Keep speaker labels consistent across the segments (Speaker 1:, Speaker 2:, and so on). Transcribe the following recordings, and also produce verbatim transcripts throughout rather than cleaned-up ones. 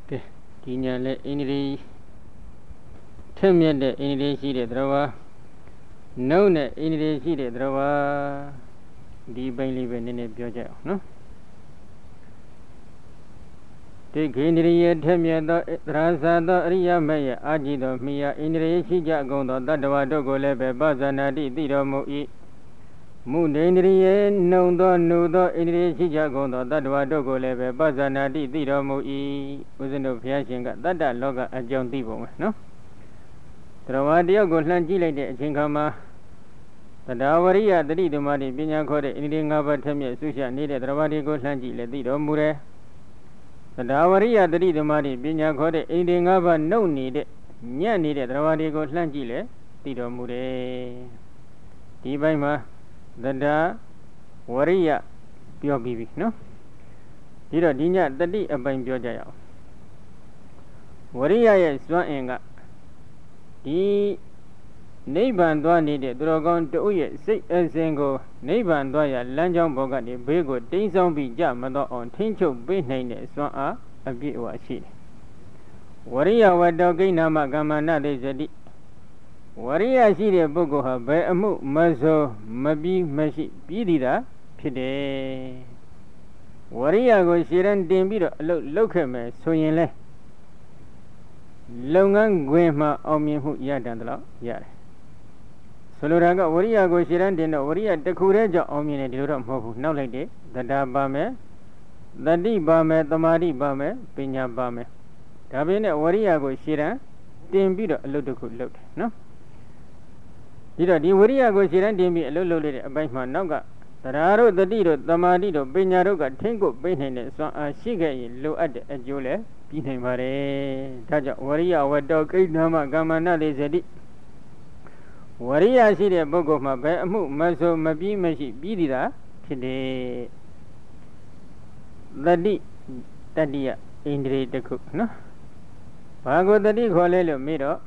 Speaker 1: Okay, di nhà lệ in đi thêm nhận để in đi chỉ để đâu à, nấu nè in đi chỉ để đâu à, đi bay đi về nên biểu chạy, no? Thì khi đi thêm nhận đó, ra sao đó, riêng mấy à chỉ đó mi à in đi chỉ cho công đó, ta đâu đâu có lẽ về bao giờ nào đi đi đâu mua ít, mua in đi nấu đó nấu đó in đi chỉ cho công đó, ta đâu đâu có lẽ về bao giờ nào đi đi đâu mua ít, bây giờ nó phải xem cái, ta đã lo cái trong đi bộ mà, no? Trawadiya ko hlan jilai de achin khama tadawariya tati dumari pinya khode indi ngaba thamye susha nide trawadi ko hlan jile ti do mure tadawariya tati dumari pinya khode indi ngaba nau nide nyat nide trawadi ko hlan jile ti do mure di bai ma tada wariya pyo bi bi no di do di nya tati apain pyo ja yaw wariya ye swan in ga di Nibbana dwaနေတဲ့သူတော်ကောင်းတဦးရဲ့စိတ်အစဉ်ကိုနိဗ္ဗာန်သွားရလမ်းကြောင်းပေါ်ကနေဘေးကိုတိမ်းဆောင်ပြီးကြမတော့အောင်ထိန်းချုပ်ပေးနိုင်တဲ့စွမ်းအားအပြည့်အဝရှိတယ်။ဝရိယဝတ္တကိဏမကမ္မနတိဇတိဝရိယရှိတဲ့ပုဂ္ဂိုလ်ဟာဘယ်အမှုမဆိုမပြီးမရှိပြီးတည်တာဖြစ်တယ်။ဝရိယကိုရှေ့တန်းတင်ပြီးတော့အလုပ်လုပ်ခဲ့မယ်ဆိုရင်လေလုပ်ငန်းခွင်မှာအောင်မြင်မှုရတတ်တယ်လို့ရတယ်ဆိုလိုတာကဝရိယကိုရှေ့တန်းတင်တော့ဝရိယတစ်ခုတည်းကြောင့်အောင်မြင်တယ်ဒီလိုတော့မဟုတ်ဘူးနောက်လိုက်တယ်တတပါမယ်တတိပါမယ်သမာဓိပါမယ်ပညာပါမယ်ဒါပေမဲ့ဝရိယကိုရှေ့တန်းတင်ပြီးတော့အလုပ်တစ်ခုလုပ်တယ်နော်ဒီတော့ဒီဝရိယကိုရှေ့တန်းတင်ပြီးအလုပ်လုပ်လိုက်တဲ့အပိုင်းမှာနောက်ကတရားတို့တတိတို့သမာဓိတို့ပညာတို့ကထိန်းကိုပေးနိုင်တဲ့စွမ်းအားရှိခဲ့ရင်လိုအပ်တဲ့အကျိုးလည်းပြီးနိုင်ပါတယ်ဒါကြောင့်ဝရိယဝတ္တကိဏမကမ္မနတိဇတိဝရိယရှိတဲ့ပုဂ္ဂိုလ်မှာဘယ်အမှုမဆိုမပြီးမရှိပြီးတည်တာဖြစ်တယ်တတိတတိယဣန္ဒြေတစ်ခုနော်ဘာကိုတတိခေါ်လဲလို့မေးတော့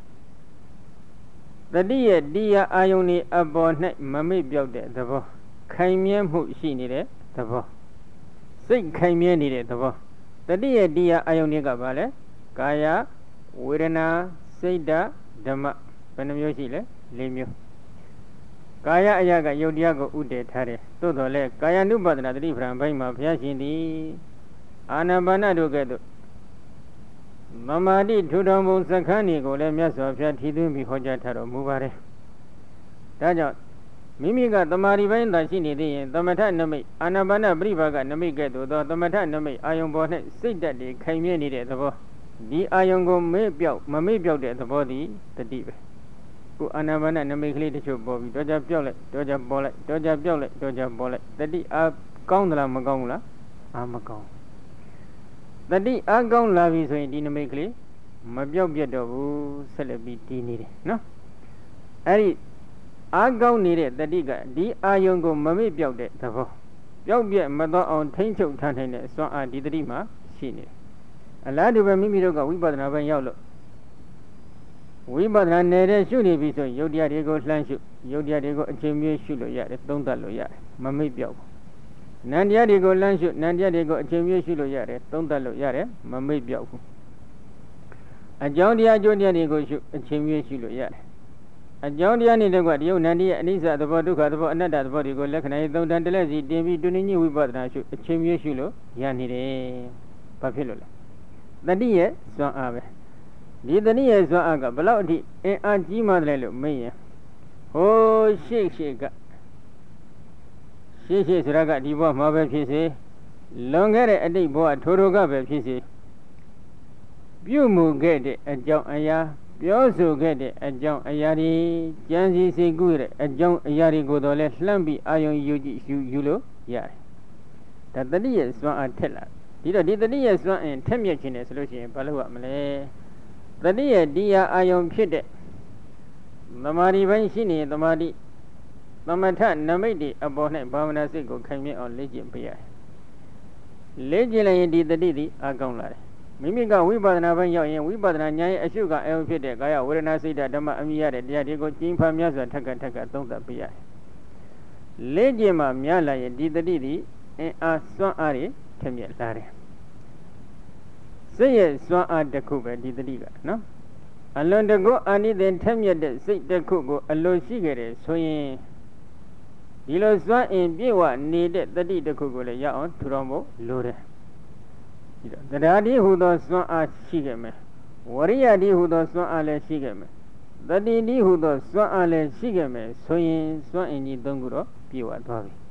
Speaker 1: တတိရဲ့တရားအာယုန်ဤအပေါ်၌မမေ့ပြောက်တဲ့သဘောခိုင်မြဲမှုရှိနေတဲ့သဘောစိတ်ခိုင်မြဲနေတဲ့သဘောတတိယတရားအာယုန်ကဘာလဲကာယဝေဒနာစိတ်ဓာတ်ဓမ္မဘယ်နှမျိုးရှိလဲလေးမျိုးကာယအရာကယုတ်တရားကိုဥတည်ထားတယ်သို့တော်လည်းကာယ ानु ပါဒနာတတိပ္ပံဘိုင်းမှာဘုရားရှင်သည်အာနာပါနတို့ကဲ့သို့မမာတိထူထောင်ပုံစခန်းတွေကိုလည်းမြတ်စွာဘုရားထီသွင်းပြီးဟောကြားထားတော်မူပါတယ်ဒါကြောင့်မိမိကတမာရီပိုင်းသာရှိနေသေးရင်သမထနမိတ်အာနာပါနပရိပါကနမိတ်ကဲ့သို့သောသမထနမိတ်အာယုံပေါ်၌စိတ်ဓာတ်တွေခိုင်မြဲနေတဲ့သဘောဒီအာယုံကိုမေ့ပြောက်မမေ့ပြောက်တဲ့သဘောသည်တတိပဲကိုအာနာပါနနမိတ်ကလေးတချို့ပေါ်ပြီးတော့ကြပြောက်လိုက်တော့ကြပေါ်လိုက်တော့ကြပြောက်လိုက်တော့ကြပေါ်လိုက်တတိအားကောင်းသလားမကောင်းဘူးလားအာမကောင်းတတိအားကောင်းလာပြီဆိုရင်ဒီနမိတ်ကလေးမပြောက်ပြတ်တော့ဘူးဆက်လက်ပြီးတည်နေတယ်နော်အဲ့ဒီအားကောင်းနေတဲ့တတိကဒီအာယုံကိုမမေ့ပြောက်တဲ့သဘောပြောက်ပြတ်မတော့အောင်ထိမ့်ချုပ်ထားနိုင်တဲ့စွမ်းအားဒီတတိမှာရှိနေတယ်အလားတူပဲမိမိတို့ကဝိပဿနာပိုင်းရောက်လို့ဝိပဿနာနယ်ရှုနေပြီဆိုရင်ယုတ်တရားတွေကိုလှမ်းရှုယုတ်တရားတွေကိုအချိန်မြဲရှုလို့ရတယ်သုံးသပ်လို့ရတယ်မမိတ်ပြောက်ဘူးနန္တရားတွေကိုလှမ်းရှုနန္တရားတွေကိုအချိန်မြဲရှုလို့ရတယ်သုံးသပ်လို့ရတယ်မမိတ်ပြောက်ဘူးအကြောင်းတရားအကျိုးတရားတွေကိုရှုအချိန်မြဲရှုလို့ရတယ်အကြောင်းတရားနေတဲ့ကတယုတ်နန္တရားအနိစ္စသဘောဒုက္ခသဘောအနတ္တသဘောတွေကိုလက္ခဏာရေးသုံးတန်တလက်စီတင်ပြီးတွင်ညိဝိပဿနာရှုအချိန်မြဲရှုလို့ရနေတယ်ဘာဖြစ်လို့လဲတတိရဲ့စွမ်းအားပဲဒီတတိရဲ့စွမ်းအားကဘယ်လောက်အထိအင်အားကြီးမှတယ်လို့မေးရင်ဟိုးရှေ့ရှေ့ကရှေ့ရှေ့ဆိုတာကဒီဘဝမှာပဲဖြစ်စေလွန်ခဲ့တဲ့အတိတ်ဘဝထိုးထိုးကပဲဖြစ်စေပြုမှုခဲ့တဲ့အကြောင်းအရာပြောဆိုခဲ့တဲ့အကြောင်းအရာတွေကြံစည်စိတ်ကူးတဲ့အကြောင်းအရာတွေကိုတော့လဲလှမ်းပြီးအာယုံယူကြည့်ယူယူလို့ရတယ်ဒါတတိရဲ့စွမ်းအားထက်လာဒီတော့ဒီတတိရဲ့စွမ်းအင်ထက်မြက်ခြင်းတယ်ဆိုလို့ရှိရင်ဘာလို့ရမလဲတတိယတရားအာယုံဖြစ်တဲ့သမာဓိပိုင်းရှိနေသမာဓိသမထနမိတ်တွေအပေါ်၌ဘာဝနာစိတ်ကိုခိုင်မြဲအောင်လေ့ကျင့်ပေးရတယ်လေ့ကျင့်လိုက်ရင်ဒီတတိသည်အကောင်းလာတယ်မိမိကဝိပဿနာပိုင်းရောက်ရင်ဝိပဿနာဉာဏ်ရဲ့အရှုကအယုံဖြစ်တဲ့ကာယဝေဒနာစိတ်ဓာတ်ဓမ္မအမိရတဲ့တရားတွေကိုကျင့်ဖန်များစွာထက်ကထက်ကသုံးသပ်ပေးရတယ်လေ့ကျင့်မှများလာရင်ဒီတတိသည်အင်အားစွမ်းအားတွေထက်မြက်လာတယ်စစိတ်ရဲ့စွမ်းအားတစ်ခုပဲဒီတတိကနော်အလွန်တကူအာနိသင်ထက်မြက်တဲ့စိတ်တစ်ခုကိုအလိုရှိခဲ့တယ်ဆိုရင်ဒီလိုစွမ်းအင်ပြည့်ဝနေတဲ့တတိတစ်ခုကိုလည်းရအောင်ထူထောင်ဖို့လိုတယ်ဒီတော့တရားဒီဟူသောစွမ်းအားရှိခဲ့မယ်ဝရိယဒီဟူသောစွမ်းအားလည်းရှိခဲ့မယ်တတိဒီဟူသောစွမ်းအားလည်းရှိခဲ့မယ်ဆိုရင်စွမ်းအင်ကြီးသုံးခုတော့ပြည့်ဝသွားပြီ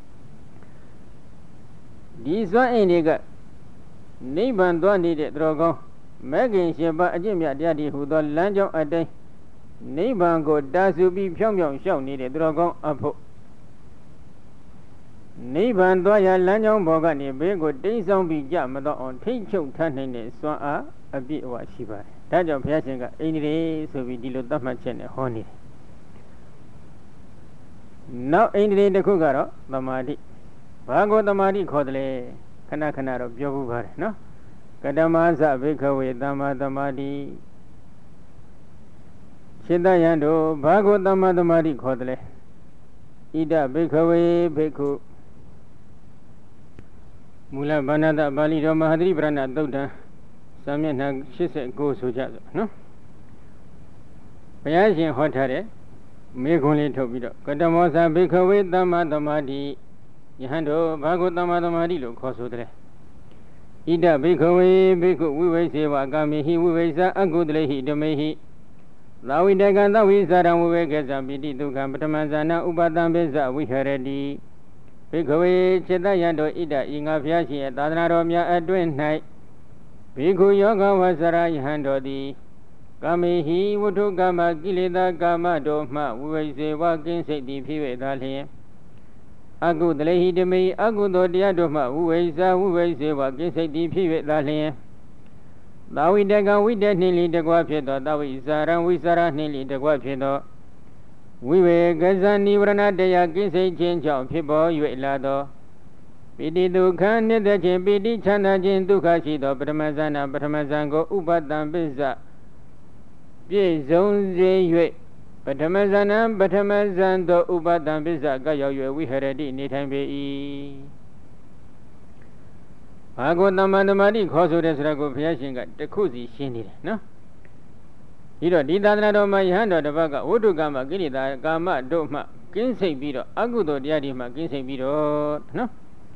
Speaker 1: ဒီစွမ်းအင်တွေကနိဗ္ဗာန်သွားနေတဲ့သူတော်ကောင်းမဂ္ဂင်ရှင်ပါအကျင့်မြတ်တရားဒီဟူသောလမ်းကြောင်းအတိုင်းနိဗ္ဗာန်ကိုတာဆူပြီးဖြောင်းဖြောင်းလျှောက်နေတဲ့သူတော်ကောင်းအဖို့နိဗ္ဗာန်သွားရလမ်းကြောင်းဘောကနေဘေးကိုတိမ့်ဆောင်ပြီးကြမတော့အောင်ထိတ်ချုပ်ထားနိုင်တဲ့စွမ်းအားအပြည့်အဝရှိပါတယ်ဒါကြောင့်ဘုရားရှင်ကအိန္ဒြေဆိုပြီးဒီလိုသတ်မှတ်ချက်နဲ့ဟောနေတယ်နောက်အိန္ဒြေတစ်ခုကတော့သမာဓိဘာကိုသမာဓိခေါ်တယ်လဲခဏခဏတော့ပြောဘူးပါတယ်နော်ကတမသဘိခဝေသမ္မာသမာဓိစိတ္တယံတို့ဘာကိုသမ္မာသမာဓိခေါ်တယ်လဲဣဒဘိခဝေဘိက္ခုမူလဗန္နတပါဠိတော်မဟာသီပရဏသုတ်တံစာမျက်နှာ၈၉ဆိုကြဆိုနော်ဘုရားရှင်ဟောထားတဲ့မေခွန်းလေးထုတ်ပြီးတော့ကတမောသဘိခဝေသမ္မာသမာဓိယဟန်တို့ဘာကိုသမ္မာသမာဓိလို့ခေါ်ဆိုတယ်ဣဒဘိခဝေဘိက္ခုဝိဝိစေဝကာမိဟိဝိဝိသအကုတလေဟိဓမေဟိသာဝိတကံသဝိသရံဝိဝေကေသပိတိဒုက္ခပထမဇာနာဥပတံပိစ္ဆဝိဟရတိဘိခဝေจิตယံတို့ဣဒဤငါဖျားရှင်ရဲ့သာသနာတော်များအတွင်း၌ဘိက္ခုယောဂဝဆရာယဟန်တို့သည်ကာမိဟိဝတ္ထုကာမကိလေသာကာမတို့မှဝိဝိစေဝကင်းစိတ်သည်ဖြစ်၍သာလျှင်အကုတလေဟိဓမေအကုသိုလ်တရားတို့မှဝိဝိဇာဝိဝိစေဝကင်းစိတ်သည်ဖြစ်၍သာလျှင်သာဝိတကံဝိတ္တနှင့်လီတကွဖြစ်သောသာဝိဇာရံဝိဇာရနှင့်လီတကွဖြစ်သောဝိဝေကဇာနိဝရဏတရားကင်းစိတ်ခြင်းကြောင့်ဖြစ်ပေါ်၍လာသောပိတိဒုက္ခနိတ္တခြင်းပိတိချမ်းသာခြင်းဒုက္ခရှိသောပထမဇာနာပထမဇန်ကိုဥပတံပိစ္ဆပြည့်စုံစေ၍ပထမဇာနာပထမဇန်သောဥပတံပိစ္ဆကရောက်၍ဝိဟရတိနေထိုင်ပေ၏ဘာကိုသမ္မာသမာဓိခေါ်ဆိုတဲ့ဆိုတာကိုဘုရားရှင်ကတခုစီရှင်းနေတယ်နော်ဒီတော့ဒီသာသနာတော်မှာယဟန်တော်တစ်ပတ်ကဝိတုကာမကိလေသာကာမတို့မှကင်းစိတ်ပြီးတော့အကုသိုလ်တရားတွေမှကင်းစိတ်ပြီးတော့နော်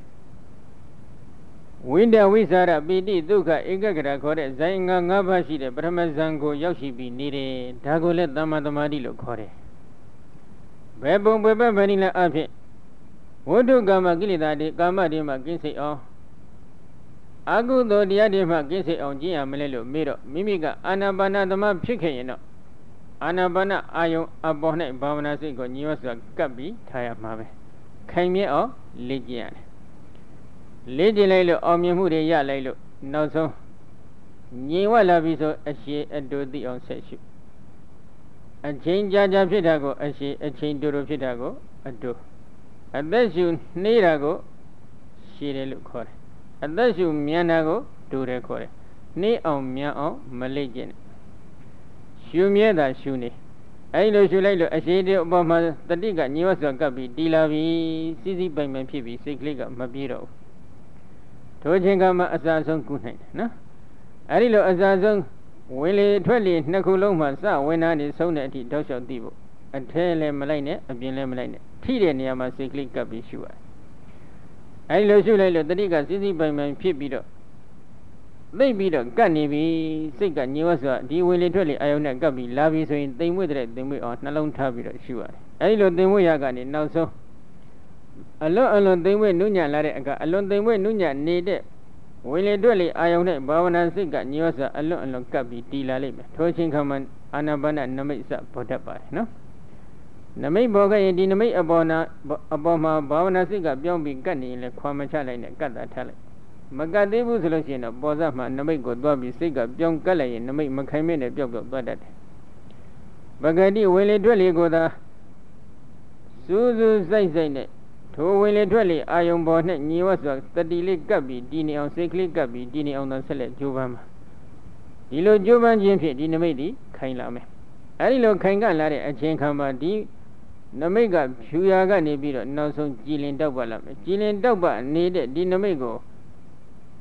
Speaker 1: ဝိတ္တဝိသရပိတိဒုက္ခဧကဂရခေါ်တဲ့ဇိုင်းငါးငါးပါးရှိတဲ့ပထမဇန်ကိုရောက်ရှိပြီးနေတယ်ဒါကိုလည်းသမ္မာသမာဓိလို့ခေါ်တယ်ဘယ်ပုံဘယ်ဘက်ဘယ်နည်းလဲအဖြစ်ဝိတုကာမကိလေသာတွေကာမတွေမှကင်းစိတ်အောင်အကုသိုလ်တရားတွေမှကင်းစိတ်အောင်ကျင့်ရမလဲလို့မေးတော့မိမိကအာနာပါနသမဖြစ်ခဲ့ရင်တော့အာနာပါနအာယုံအပေါ်၌ဘာဝနာစိတ်ကိုညီဝစွာကပ်ပြီးထားရမှာပဲခိုင်မြဲအောင်လေ့ကျင့်ရတယ်လေ့ကျင့်လိုက်လို့အောင်မြင်မှုတွေရလိုက်လို့နောက်ဆုံးငြိမ်ဝလာပြီဆိုအရှိအတူသိအောင်ဆက်ရှုအချိန်ကြာကြာဖြစ်တာကိုအရှိအချိန်တူတူဖြစ်တာကိုအတူအသက်ရှူနှေးတာကိုရှည်တယ်လို့ခေါ်တယ်အသက်ရှူမြန်တာကိုတူတယ်ခေါ်တယ်နှေးအောင်မြန်အောင်မလေ့ကျင့်နဲ့ရှူမြဲတာရှူနေအဲ့လိုရှူလိုက်လို့အရှိတဲ့အပေါ်မှာတတိကညီဝတ်စွာကပ်ပြီးတီလာပြီးစီးစီးပိုင်ပိုင်ဖြစ်ပြီးစိတ်ကလေးကမပြေတော့ဘူးထိုချိန်ကမှအစာဆုံးကုနိုင်တယ်နော်အဲ့ဒီလိုအစာဆုံးဝင်လေထွက်လေနှစ်ခုလုံးမှာစဝင်တာနေဆုံးတဲ့အထိတောက်လျှောက်သိဖို့အထဲလည်းမလိုက်နဲ့အပြင်လည်းမလိုက်နဲ့ထိတဲ့နေရာမှာစိတ်ကလေးကပ်ပြီးရှူရတယ်အဲ့ဒီလိုရှုလိုက်လို့တတိကစီးစီးပိုင်ပိုင်ဖြစ်ပြီးတော့သိပြီးတော့ကတ်နေပြီစိတ်ကညှိဝတ်စွာဒီဝင်လေထွက်လေအာယုန်နဲ့ကပ်ပြီးလာပြီဆိုရင်တိမ်မွေ့တဲ့တိမ်မွေ့အောင်နှလုံးထားပြီးတော့ရှုရတယ်အဲ့ဒီလိုတိမ်မွေ့ရကနေနောက်ဆုံးအလွန်အလွန်သိမ့်ဝဲနုညံ့လာတဲ့အခါအလွန်သိမ့်ဝဲနုညံ့နေတဲ့ဝင်လေတွက်လေအာယုန်နဲ့ဘာဝနာစိတ်ကညောစွာအလွန်အလွန်ကပ်ပြီးတီလာလိမ့်မယ်ထိုချိန်ခါမှအာနာပါနနမိတ်စပေါ်တတ်ပါတယ်နော်နမိတ်ပေါ်ခဲ့ရင်ဒီနမိတ်အပေါ်နာအပေါ်မှာဘာဝနာစိတ်ကပြောင်းပြီးကတ်နေရင်လည်းခွာမချလိုက်နဲ့ကတ်တာထားလိုက်မကတ်သေးဘူးဆိုလို့ရှိရင်တော့ပေါ်စမှနမိတ်ကိုသွားပြီးစိတ်ကပြောင်းကတ်လိုက်ရင်နမိတ်မခိုင်မဲနဲ့ပျောက်ပျောက်သွားတတ်တယ်ပဂတိဝင်လေတွက်လေကိုသာစူးစူးစိုက်စိုက်နဲ့ထိုဝင်လေထွက်လေအာယုံပေါ်နဲ့ညီဝတ်စွာတတိလေးကပ်ပြီးဒီနေအောင်စိတ်ကလေးကပ်ပြီးဒီနေအောင်သာဆက်လက်ကြိုးပမ်းမှာဒီလိုကြိုးပမ်းခြင်းဖြင့်ဒီနမိတ်ဒီခိုင်လာမယ်အဲဒီလိုခိုင်ကလာတဲ့အချိန်ခါမှာဒီနမိတ်ကဖြူရာကနေပြီးတော့နောက်ဆုံးကြည်လင်တောက်ပလာမယ်ကြည်လင်တောက်ပနေတဲ့ဒီနမိတ်ကို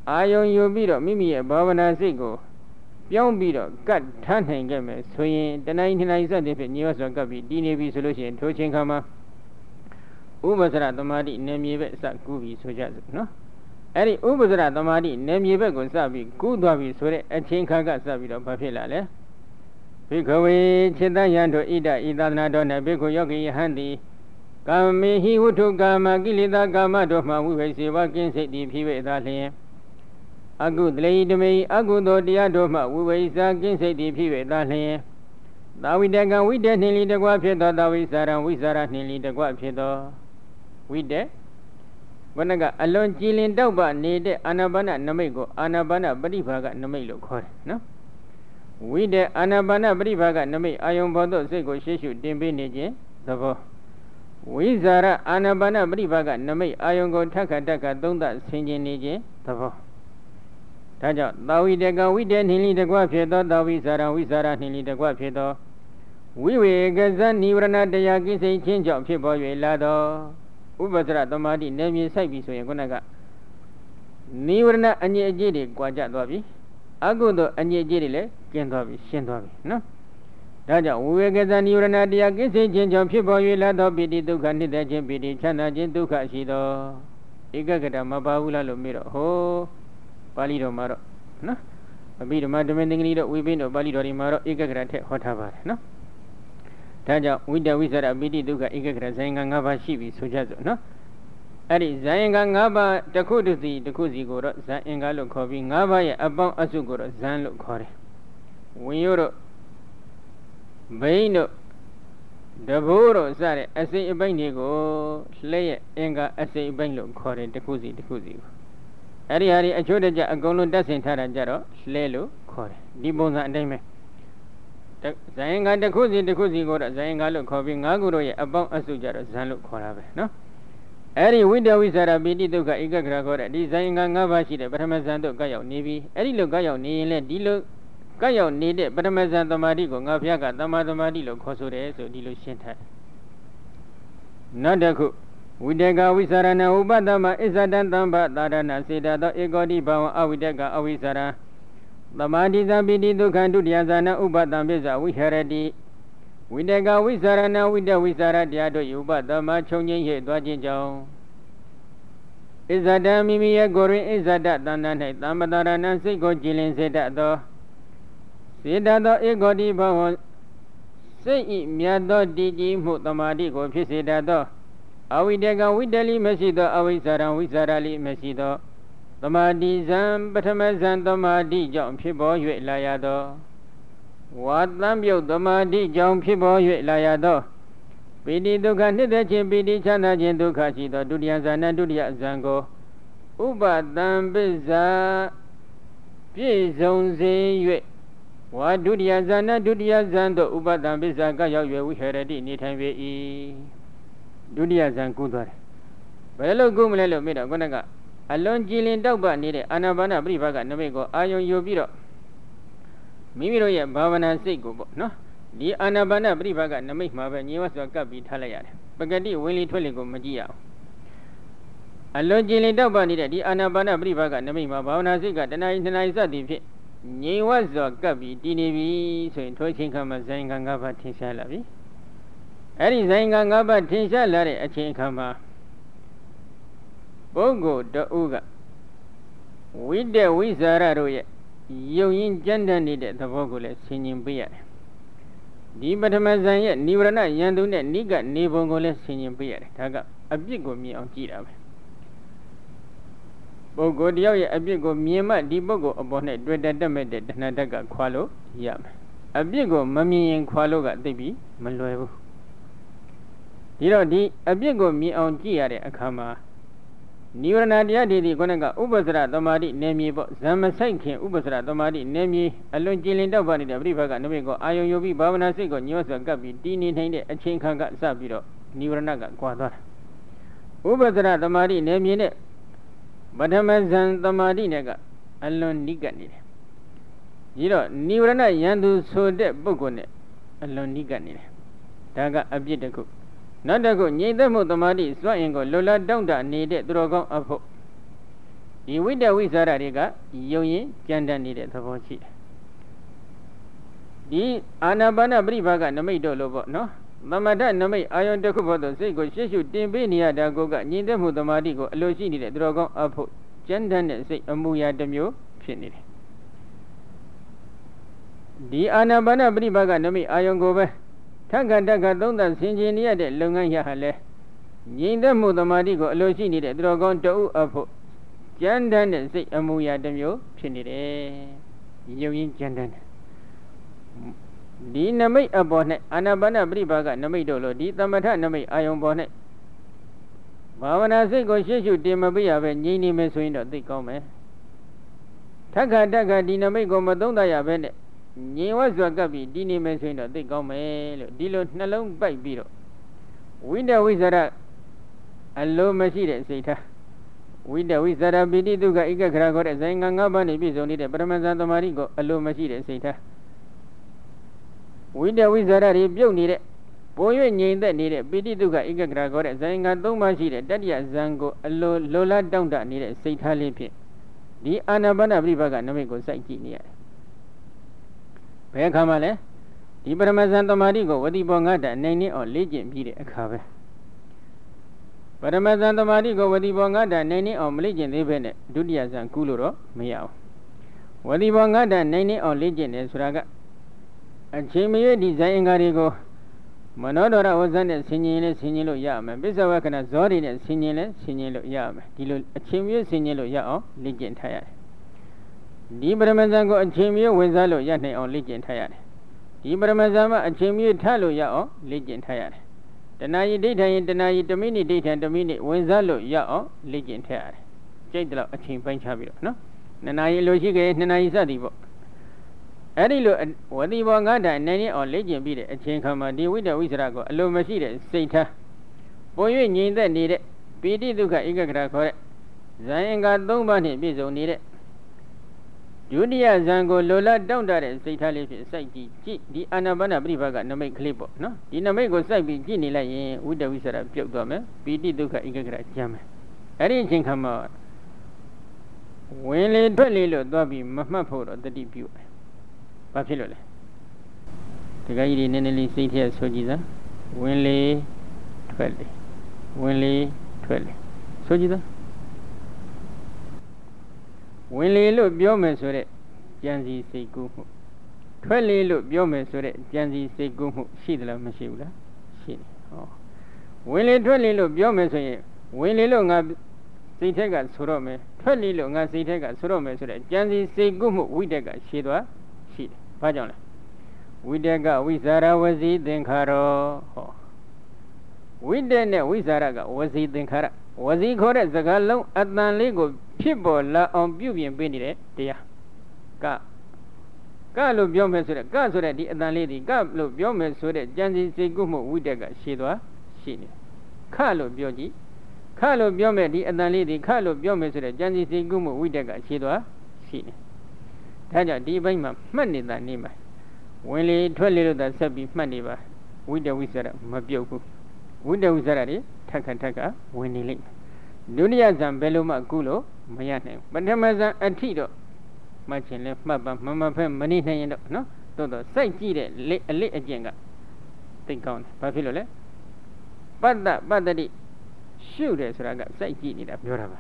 Speaker 1: အာယုံယူပြီးတော့မိမိရဲ့ဘာဝနာစိတ်ကိုပြောင်းပြီးတော့ကတ်ထားနိုင်ခဲ့မယ်ဆိုရင်တဏှာနှစ်နိုင်စတဲ့ဖြစ်ညီဝစွာကပ်ပြီးတည်နေပြီဆိုလို့ရှိရင်ထိုချိန်ခါမှာဥပ္ပစရသမာဓိနေမြေဘက်စကူးပြီးဆိုကြစို့နော်အဲ့ဒီဥပ္ပစရသမာဓိနေမြေဘက်ကိုစပြီးကူးသွားပြီဆိုတဲ့အချိန်ခါကစပြီးတော့ဘာဖြစ်လာလဲဘိခဝေจิตယံတို့ဣဒဣသနာတော်၌ဘိက္ခုယောဂီယဟန်တိကာမေဟိဝုထုကာမကိလေသာကာမတို့မှဝိဝေစေဝကင်းစိတ်သည်ဖြစ်ဝေသာလျင်အကုသလေဓမေအကုသိုလ်တရားတို့မှဝိဝေစာကင်းစိတ်သည်ဖြစ်ဝေသာလျင်သာဝိတကံဝိတေနှင်းလီတကွဖြစ်သောသာဝိစာရံဝိစာရနှင်းလီတကွဖြစ်သောဝိတေဘုနကအလွန်ကြည်လင်တောက်ပနေတဲ့အာနာပါနနမိတ်ကိုအာနာပါနပရိဘာကနမိတ်လို့ခေါ်တယ်နော်ဝိတေအာနာပါနပရိဘာကနမိတ်အာယုံဘောသောစိတ်ကိုရှေ့ရှုတင်ပေးနေခြင်းသဘောဝိဇာရအာနာပါနပရိဘာကနမိတ်အာယုံကိုထက်ခါတက်ခါသုံးသဆင်ခြင်နေခြင်းသဘောဒါကြောင့်သာဝိတကဝိတေနှင်းလီတကွဖြစ်သောသာဝိဇာရဝိဇာရနှင်းလီတကွဖြစ်သောဝိဝေကဇန်နိဝရဏတရားကိစိတ်ချင်းကြောင့်ဖြစ်ပေါ်၍လာသောဥပ္ပစရသမာဓိနေမြေဆိုင်ပြီဆိုရင်ခုနကနိဝရဏအညစ်အကြေးတွေကြွာကြသွားပြီအကုသိုလ်အညစ်အကြေးတွေလည်းကျင်းသွားပြီရှင်းသွားပြီနော်ဒါကြောင့်ဝိဝေကဇန်နိဝရဏတရားကိစိတ်ချင်းကြောင့်ဖြစ်ပေါ်၍လာသောပိဋိဒုက္ခနှစ်သက်ခြင်းပိဋိချမ်းသာခြင်းဒုက္ခရှိသောဧကဂတမပါဘူးလားလို့မေးတော့ဟိုပါဠိတော်မှာတော့နော်အဘိဓမ္မာဓမ္မသင်္ကနီတော့ဝိပင်းတော့ပါဠိတော်တွေမှာတော့ဧကဂတထက်ဟောထားပါတယ်နော်ဒါကြောင့်ဝိတဝိသရပိဋိဒုက္ခဧကဂရဇယင်္ဂ၅ပါးရှိပြီဆိုကြစို့နော်အဲ့ဒီဇယင်္ဂ၅ပါးတစ်ခုတစ်စီတစ်ခုစီကိုတော့ဇန်အင်္ဂါလို့ခေါ်ပြီး၅ပါးရဲ့အပေါင်းအစုကိုတော့ဇန်လို့ခေါ်တယ်ဝင်းရိုးတို့ဘိန်းတို့တဘိုးတို့စတဲ့အစိတ်အပိုင်းတွေကိုလှည့်ရဲ့အင်္ဂါအစိတ်အပိုင်းလို့ခေါ်တယ်တစ်ခုစီတစ်ခုစီကိုအဲ့ဒီဟာဒီအချို့တကြအကုန်လုံးတက်ဆင်ထားတာကြတော့လှဲလို့ခေါ်တယ်ဒီပုံစံအတိုင်းပဲဇယင်္ဂတစ်ခုစီတစ်ခုစီကိုတော့ဇယင်္ဂလို့ခေါ်ပြီးငါးခုတို့ရဲ့အပေါင်းအစုကြတော့ဇန်လို့ခေါ်တာပဲနော်အဲ့ဒီဝိတဝိသရပိဋိဒုက္ခဧကဂရခေါ်တဲ့ဒီဇယင်္ဂ၅ပါးရှိတဲ့ပထမဇန်တို့ကရောက်နေပြီအဲ့ဒီလိုကရောက်နေရင်လည်းဒီလိုကရောက်နေတဲ့ပထမဇန်သမာဓိကိုငါဘုရားကသမ္မာသမာဓိလို့ခေါ်ဆိုတယ်ဆိုဒီလိုရှင်းထားနောက်တစ်ခုဝိတကဝိသရဏဥပတ္တမအစ္ဆဒံသံဘသာရဏစေတသောဧကောတိဘဝံအဝိတကအဝိသရံသမာဓိသပိတိဒုက္ခဒုတိယဇာနဥပတံပစ္စဝိဟရတိဝိတကဝိသရဏဝိတဝိသရတရားတို့ဥပတမချုပ်ငြိမ့်ဟဲ့သွားခြင်းကြောင့်ဣဇဒံမိမိရဲ့ကိုယ်တွင်ဣဇဒတဏ္ဍ၌သမ္ပတရဏစိတ်ကိုကြည်လင်စေတတ်သောစေတတ်သောဧကောတိဘဝစိတ်ဤမြတ်သောတည်ကြည်မှုသမာဓိကိုဖြစ်စေတတ်သောအဝိတကဝိတလိမရှိသောအဝိဇ္ဇာရံဝိဇ္ဇာရလိမရှိသောသမာဓိဇံပထမဇံသမာဓိကြောင့်ဖြစ်ပေါ်၍လာရသောဝါသံပြုတ်သမာဓိကြောင့်ဖြစ်ပေါ်၍လာရသောပိဋိဒုက္ခနှစ်သက်ခြင်းပိဋိချမ်းသာခြင်းဒုက္ခရှိသောဒုတိယဇာနဒုတိယဇံကိုဥပတံပစ္စာပြည့်စုံစေ၍ဝါဒုတိယဇာနဒုတိယဇံတို့ဥပတံပစ္စာကရောက်၍ဝိဟရတိနေထိုင်ပေ၏ဒုတိယဇံကူးသွားတယ်ဘယ်လိုကူးမလဲလို့မေးတော့ခုနကအလွန်ကြည်လင်တောက်ပနေတဲ့အာနာပါနပရိပါကနမိတ်ကိုအာယုံယူပြီးတော့မိမိတို့ရဲ့ဘာဝနာစိတ်ကိုပေါ့နော်ဒီအာနာပါနပရိပါကနမိတ်မှာပဲညီဝစွာကပ်ပြီးထားလိုက်ရတယ်ပကတိဝင်လီထွက်လီကိုမကြည့်ရအောင်အလွန်ကြည်လင်တောက်ပနေတဲ့ဒီအာနာပါနပရိပါကနမိတ်မှာဘာဝနာစိတ်ကတဏှာနှစ်နာရီစသည်ဖြင့်ညီဝစွာကပ်ပြီးတည်နေပြီဆိုရင်ထိုချိန်ခါမှာဇယင်္ဂ၅ပါးထင်ရှားလာပြီအဲ့ဒီဇယင်္ဂ၅ပါးထင်ရှားလာတဲ့အချိန်ခါမှာပုဂ္ဂိုလ်တဦးကဝိတဝိဇာရတို့ရဲ့ယုံရင်ကြမ်းတမ်းနေတဲ့သဘောကိုလည်းဆင်ញင်ပေးရတယ်ဒီပထမဇန်ရဲ့နိဝရဏယံသူနဲ့နိကနေပုံကိုလည်းဆင်ញင်ပေးရတယ်ဒါကအပြစ်ကိုမြင်အောင်ကြည့်တာပဲပုဂ္ဂိုလ်တယောက်ရဲ့အပြစ်ကိုမြင်မှဒီပုဂ္ဂိုလ်အပေါ်နဲ့တွေ့တတ်မဲ့တဲ့တဏှာတက်ကခွာလို့ရမယ်အပြစ်ကိုမမြင်ရင်ခွာလို့ကသိပြီးမလွယ်ဘူးဒီတော့ဒီအပြစ်ကိုမြင်အောင်ကြည့်ရတဲ့အခါမှာနိဝရဏတရားတွေဒီခုနကဥပ္ပစရသမာဓိနေမြေပေါ့ဇံမဆိုင်ခင်ဥပ္ပစရသမာဓိနေမြေအလွန်ကြည်လင်တောက်ပနေတဲ့ပြိဘကနမိတ်ကိုအာယုံယူပြီးဘာဝနာစိတ်ကိုညှောစွာကပ်ပြီးတည်နေနိုင်တဲ့အချိန်ခါကစပြီးတော့နိဝရဏကကွာသွားတာဥပ္ပစရသမာဓိနေမြေနဲ့ပထမဇံသမာဓိနဲ့ကအလွန်နိကနေတယ်ဒီတော့နိဝရဏယံသူဆိုတဲ့ပုဂ္ဂိုလ်နဲ့အလွန်နိကနေတယ်ဒါကအပြစ်တစ်ခုနောက်တစ်ခုငြိမ့်သက်မှုသမာဓိစွန့်ရင်ကိုလွတ်လပ်တောင့်တနေတဲ့သူတော်ကောင်းအဖို့ဒီဝိတ္တဝိဇာရတွေကယုံရင်ကြံတတ်နေတဲ့သဘောရှိတယ်ဒီအာနာပါနပရိပါကနမိတ်တို့လို့ပေါ့နော်သမထနမိတ်အာယုန်တစ်ခုပေါ်သို့စိတ်ကိုရှေ့ရှုတင်ပေးနေရတာကိုကညီသက်မှုသမာဓိကိုအလိုရှိနေတဲ့သူတော်ကောင်းအဖို့ကြံတတ်တဲ့စိတ်အမူအရာတစ်မျိုးဖြစ်နေတယ်ဒီအာနာပါနပရိပါကနမိတ်အာယုန်ကိုပဲထက္ကတက္ကသုံးသပ်ဆင်ခြင်နေရတဲ့လုပ်ငန်းရဟာလဲညီသက်မှုသမာဓိကိုအလိုရှိနေတဲ့သူတော်ကောင်းတဦးအဖို့ကြံတတ်တဲ့စိတ်အမူအရာတစ်မျိုးဖြစ်နေတယ်ယုံရင်ကြံတတ်တယ်ဒီနမိတ်အပေါ်၌အာနာပါနပရိပါကနမိတ်တို့လို့ဒီသမထနမိတ်အာယုံပေါ်၌ဘာဝနာစိတ်ကိုရှေ့ရှုတင်မပေးရပဲငြိမ်နေမယ်ဆိုရင်တော့သိကောင်းမယ်ထက္ခတက္ခဒီနမိတ်ကိုမသုံးသပ်ရပဲနဲ့ငြိမ်ဝစွာကပ်ပြီးဒီနေမယ်ဆိုရင်တော့သိကောင်းမယ်လို့ဒီလိုနှလုံးပိုက်ပြီးတော့ဝိတ္တဝိဇ္ဇရအလိုမရှိတဲ့စိတ်ထားဝိတ္တဝိဇ္ဇရပိဋိဒုက္ခဧကခရခေါ်တဲ့ဇိုင်ငံငါးပါးနဲ့ပြည့်စုံနေတဲ့ပရမဇန်သမာဓိကိုအလိုမရှိတဲ့စိတ်ထားဝိတ္တဝိဇ္ဇရတွေပြုတ်နေတဲ့ပုံ၍ငြိမ်သက်နေတဲ့ပိဋိဒုက္ခဧကဂရခေါ်တဲ့ဇိုင်ငံသုံးပါးရှိတဲ့တတ္တိယဇံကိုအလိုလိုလားတောင့်တနေတဲ့စိတ်ထားလေးဖြင့်ဒီအာနာပါနပရိပါကနမိတ်ကိုစိုက်ကြည့်နေရတယ်။ဘယ်အခါမှလဲဒီပရမဇန်သမာဓိကိုဝတိဘောငါတအနေနဲ့အောင်လေ့ကျင့်ပြီးတဲ့အခါပဲပရမဇန်သမာဓိကိုဝတိဘောငါတအနေနဲ့အောင်မလေ့ကျင့်သေးဘဲနဲ့ဒုတိယဇံကူးလို့တော့မရအောင်ဝတိဘောငါတအနေနဲ့အောင်လေ့ကျင့်တယ်ဆိုတာကအချိန်မရွေးဒီဇိုင်းအင်္ဂါတွေကိုမနောဒရဝဇ္ဇနဲ့ဆင်ញင်နဲ့ဆင်ញင်လို့ရမယ်ပိဿဝကနာဇောတွေနဲ့ဆင်ញင်နဲ့ဆင်ញင်လို့ရမယ်ဒီလိုအချိန်မရွေးဆင်ញင်လို့ရအောင်လေ့ကျင့်ထားရတယ်ဒီပရမဇန်ကိုအချိန်မရွေးဝင်စားလို့ရနိုင်အောင်လေ့ကျင့်ထားရတယ်ဒီပရမဇန်မှာအချိန်မရွေးထားလို့ရအောင်လေ့ကျင့်ထားရတယ်တဏှာယိဒိဋ္ဌံယတဏှာယိတမိနိဒိဋ္ဌံတမိနိဝင်စားလို့ရအောင်လေ့ကျင့်ထားရတယ်ကြိတ်တော့အချိန်ပိုင်းခြားပြီးတော့နော်နှစ်နာရီလိုရှိခဲ့နှစ်နာရီစသည်ပေါ့အဲ့ဒီလိုဝတိဘောငါးတိုင်နိုင်နေအောင်လေ့ကျင့်ပြီးတဲ့အချိန်ခါမှာဒီဝိတ္တဝိဇ္ဇရကိုအလိုမရှိတဲ့စိတ်ထားပုံ၍ငြိမ်သက်နေတဲ့ပိဋိဒုက္ခဧကဂရခေါ်တဲ့ဇံအင်္ဂါသုံးပါးနှင့်ပြည့်စုံနေတဲ့ဒုတိယဇံကိုလိုလားတောင့်တတဲ့စိတ်ထားလေးဖြင့်စိုက်ကြည့်ကြည့်ဒီအာနာပါနပရိပါကနမိတ်ကလေးပေါ့နော်ဒီနမိတ်ကိုစိုက်ပြီးကြည့်နေလိုက်ရင်ဝိတ္တဝိဇ္ဇရပြုတ်သွားမယ်ပိဋိဒုက္ခဧကဂရကျမ်းမယ်အဲ့ဒီအချိန်ခါမှာဝင်လေထွက်လေလို့သွားပြီးမမှတ်ဖို့တော့တတိပြုတယ်ဘာဖြစ်လို့လဲဒီကကြီးဒီနည်းနည်းလေးစိတ်ထဲဆိုကြည့်စမ်းဝင်လေထွက်လေဝင်လေထွက်လေဆိုကြည့်စမ်းဝင်လေလို့ပြောမယ်ဆိုတဲ့ကြံစီစိတ်ကူးမှုထွက်လေလို့ပြောမယ်ဆိုတဲ့ကြံစီစိတ်ကူးမှုရှိသလားမရှိဘူးလားရှိတယ်ဟောဝင်လေထွက်လေလို့ပြောမယ်ဆိုရင်ဝင်လေလို့ငါစိတ်ထက်ကဆိုတော့မယ်ထွက်လေလို့ငါစိတ်ထက်ကဆိုတော့မယ်ဆိုတဲ့ကြံစီစိတ်ကူးမှုဝိတ္တကရှိသွားရှိတယ်ဘာကြောင့်လဲဝိတ္တကဝိဇာရဝစီသင်္ခါရောဟောဝိတ္တနဲ့ဝိဇာရကဝစီသင်္ခါရဝစီခေါ်တဲ့စကားလုံးအတန်လေးကိုဖြစ်ပေါ်လာအောင်ပြုပြင်ပေးနေတဲ့တရားကကလို့ပြောမယ်ဆိုတဲ့ကဆိုတဲ့ဒီအတန်လေးဒီကလို့ပြောမယ်ဆိုတဲ့ကြံစီစိတ်ကူးမှုဝိတ္တကရှိသွားရှိနေခလို့ပြောကြည့်ခလို့ပြောမယ်ဒီအတန်လေးဒီခလို့ပြောမယ်ဆိုတဲ့ကြံစီစိတ်ကူးမှုဝိတ္တကရှိသွားရှိနေဒါကြောင့်ဒီဘက်မှာမှတ်နေတာနေမှာဝင်လေထွက်လေလို့သာဆက်ပြီးမှတ်နေပါဝိတ္တဝိဇ္ဇရမပြုတ်ဘူးဝိတ္တဝိဇ္ဇရတွေထက်ခါထက်ခါဝင်နေလိမ့်မယ်ဒုတိယဇံဘယ်လိုမှကုလို့မရနိုင်ဘူးပထမဇံအထိတော့မှတ်ခြင်းလဲမှတ်ပါမမဖက်မနေနိုင်ရင်တော့နော်တော်တော်စိုက်ကြည့်တဲ့လက်အလက်အကျင့်ကသိကောင်းတယ်ဘာဖြစ်လို့လဲပတ္တပတ္တိရှုတယ်ဆိုတာကစိုက်ကြည့်နေတာပြောတာပါ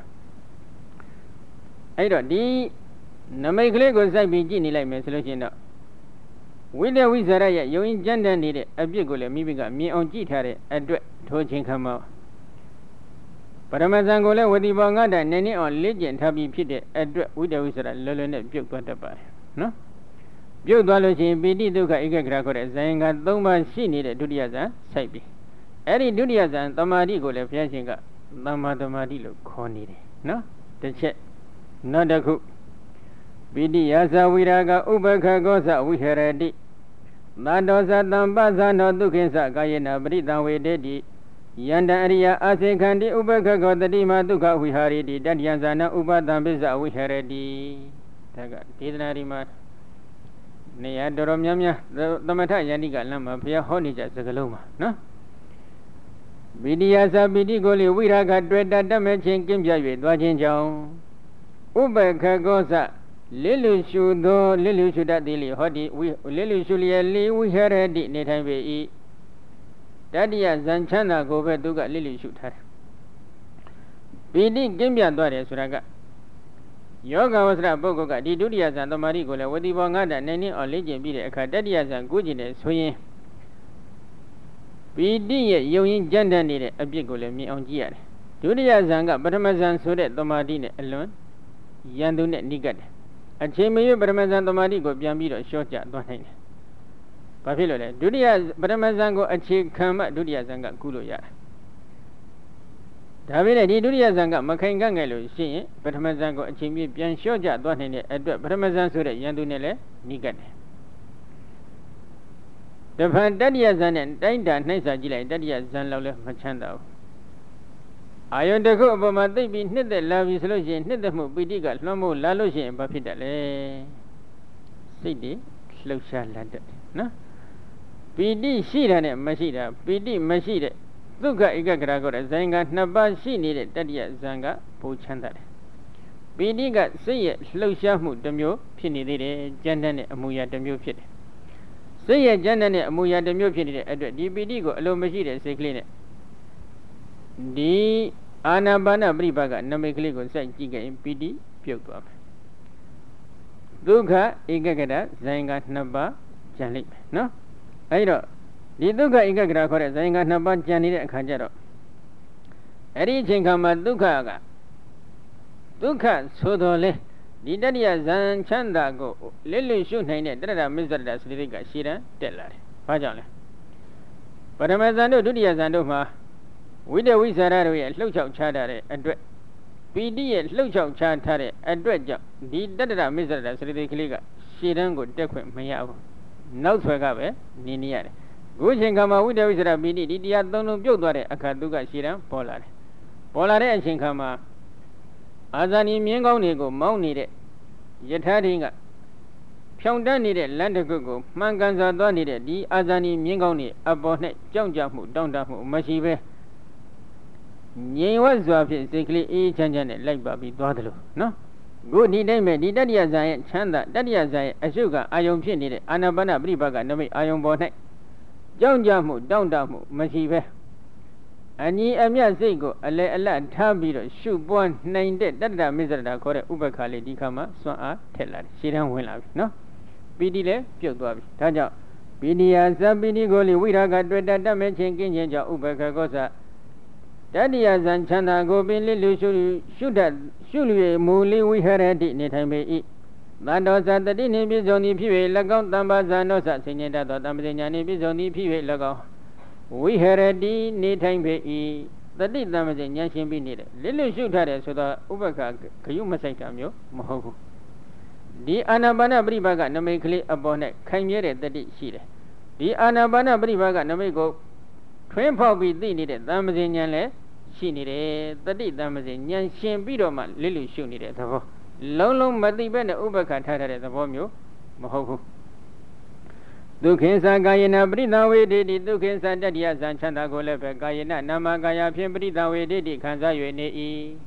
Speaker 1: အဲ့တော့ဒီနမိတ်ကလေးကိုစိုက်ပြီးကြည့်နေလိုက်မယ်ဆိုလို့ရှိရင်တော့ဝိတ္တဝိဇ္ဇရရဲ့ယုံရင်ကြမ်းတမ်းနေတဲ့အပြစ်ကိုလည်းမိမိကမြင်အောင်ကြည့်ထားတဲ့အတွက်ထိုချိန်ခါမှာပရမဇန်ကိုလည်းဝတိဘောငါတိုင်နေနေအောင်လေ့ကျင့်ထားပြီးဖြစ်တဲ့အတွက်ဝိတ္တဝိဇ္ဇရလွယ်လွယ်နဲ့ပြုတ်သွားတတ်ပါတယ်နော်ပြုတ်သွားလို့ရှိရင်ပိဋိဒုက္ခဧကဂရခေါ်တဲ့ဇန်ကသုံးပါးရှိနေတဲ့ဒုတိယဇန်စိုက်ပြီးအဲ့ဒီဒုတိယဇန်သမာဓိကိုလည်းဘုရားရှင်ကသမ္မာသမာဓိလို့ခေါ်နေတယ်နော်တစ်ချက်နောက်တစ်ခုပိဋိယသဝိရာဂဥပခကောသဝိဟရတိသတ္တောသတံပသနောဒုက္ခိသကာယေနပရိတံဝေတေတိယန္တအရိယအာစေခန္တိဥပခကောတတိမဒုက္ခဝိဟာရိတိတတ္တယံဇာနဥပတံပစ္စဝိဟရတိဒါကဒေသနာဒီမှာနေရာတော်တော်များများသမထယန္တိကလမ်းမှာဘုရားဟောနေကြစကားလုံးပါနော်ပိဋိယသပိဋိကိုလေဝိရာဂတွေ့တတ်တမဲ့ခြင်းကင်းပြ၍သွားခြင်းကြောင့် Ubeka goza Lilu Shudo Lilu Shudadili Hodi Lilu Shuliali we heredi Netambe Dadia Zanchana Gobe Duga Lilu Shutar Bidi Gimbia Dore Suraga Yoga was Raboga di Dudias and the Marigola with the Wangada Nani or Legion Bide Akadadias and Gujines Swing Bidi Yoin Janda needed a big me on Gier Dudia Zanga Batamazan Sudet Domadine alone Yandunet Nigad a Chimay Batamazan Domadigo Biambido Shotja Donain Papilo Dudia Batamazango a chick come at Dudia Zanga Kuluya Davide di Dudia Zanga Makangangelo see Batamazango a Chimmy Bian Shotja Donain at Batamazan Sudet Yandunele Nigad The Dadia Zan and Dinda Nisa Gila Dadia Zan Lola Machanda I undergo Obama they be knit the love is lotion, knit the Mubidiga, Lomo, Laloshi, and Bapidale. City, Closha landed. No? P D Shida, Mashida, P D Mashida, Luka Igagrago, Zanga, Naba, she needed Dadia Zanga, Pochanda. P D got say it, Slosha Mu, Demio, Pinny, Jandan, Amuya, Demio Pit. Say it, Jandan, Amuya, Demio Pit, at the D B D go, Lo Mashida, say clean it. Di Anabana Bribaga, Namekligo, Sanjiga, in P D, Puka. Duka, Igagada, Zanga Naba, Janip. No? I know. The Duka Igagra, Zanga Naba, Janit, Kajaro. Eri Chinkama Dukaga Duka, Sodole, the Dadia Zan Chanda go, Lily Shunay, Dada Mister Das Liga, Shira, Teller, Pajala. But Amazano Dudia Zandoma. With the wizard, look out chadare, and P D and look out chadare, and dread job. The Dada Mister as Ridiculiga, she don't go deck with Mayao. No swagabe, Niniare. Good Shinkama with the wizard B D, the Adono Bildore, Akaduga Shira, Polar. Polar and Shinkama Azani Mingo Nego, Mount needed. Yet having a Pyondan needed, Landago, Manganza don needed, the Azani Mingoni, Abonet, Jonjamu, Dondamu, Mashive. Ye was basically each and like Babi Dwadlo, no? Good name, the Dadia Zay, Chanda, Dadia Zay, Azuga, Ion Pinid, Anabana Bribaga, Nami, Ion Bonnet, John Jamu, Down Damu, Masive. And ye Amia Zigo, a lad, Tabido, shoe born, nine dead, Dada Mizada, Kore, Ubakali, Dikama, Swa, Teller, she don't win up, no? Bidile, Pugwabi, Taja, Bidia Zabini Goli, Wiraga, Dada Damage, Kinja, Ubaka Goza. Dadia Zanchana go Billy Lusu should have Shuli Muli we had it in a time eat. Landos at the dinner bizoni piwe lagon tambazanosa, Senata Damazani bizoni piwe lago. We had a D need time eat. The did Damazan Yanshin be needed. Little shoot at it so the Ubaka, Kayuma Sakamyo, Mohoku. The Anabana Bribaga no make clear a bonnet, came yet at the D sheet. The Anabana Bribaga no make go. Twin Poppy needed Damazin Yanle, she needed the D Damazin Yan Shin Bidoma, Lily Shoe needed the ho. Lolo Madi Ben Ubaka Tata at the Bomio, Mohoku. Dukinsa Gayana Brida we did it, Dukinsa Dadia Zanchanda Golepe, Gayana, Namagaya Pimbrida we did it, Kanza Yene.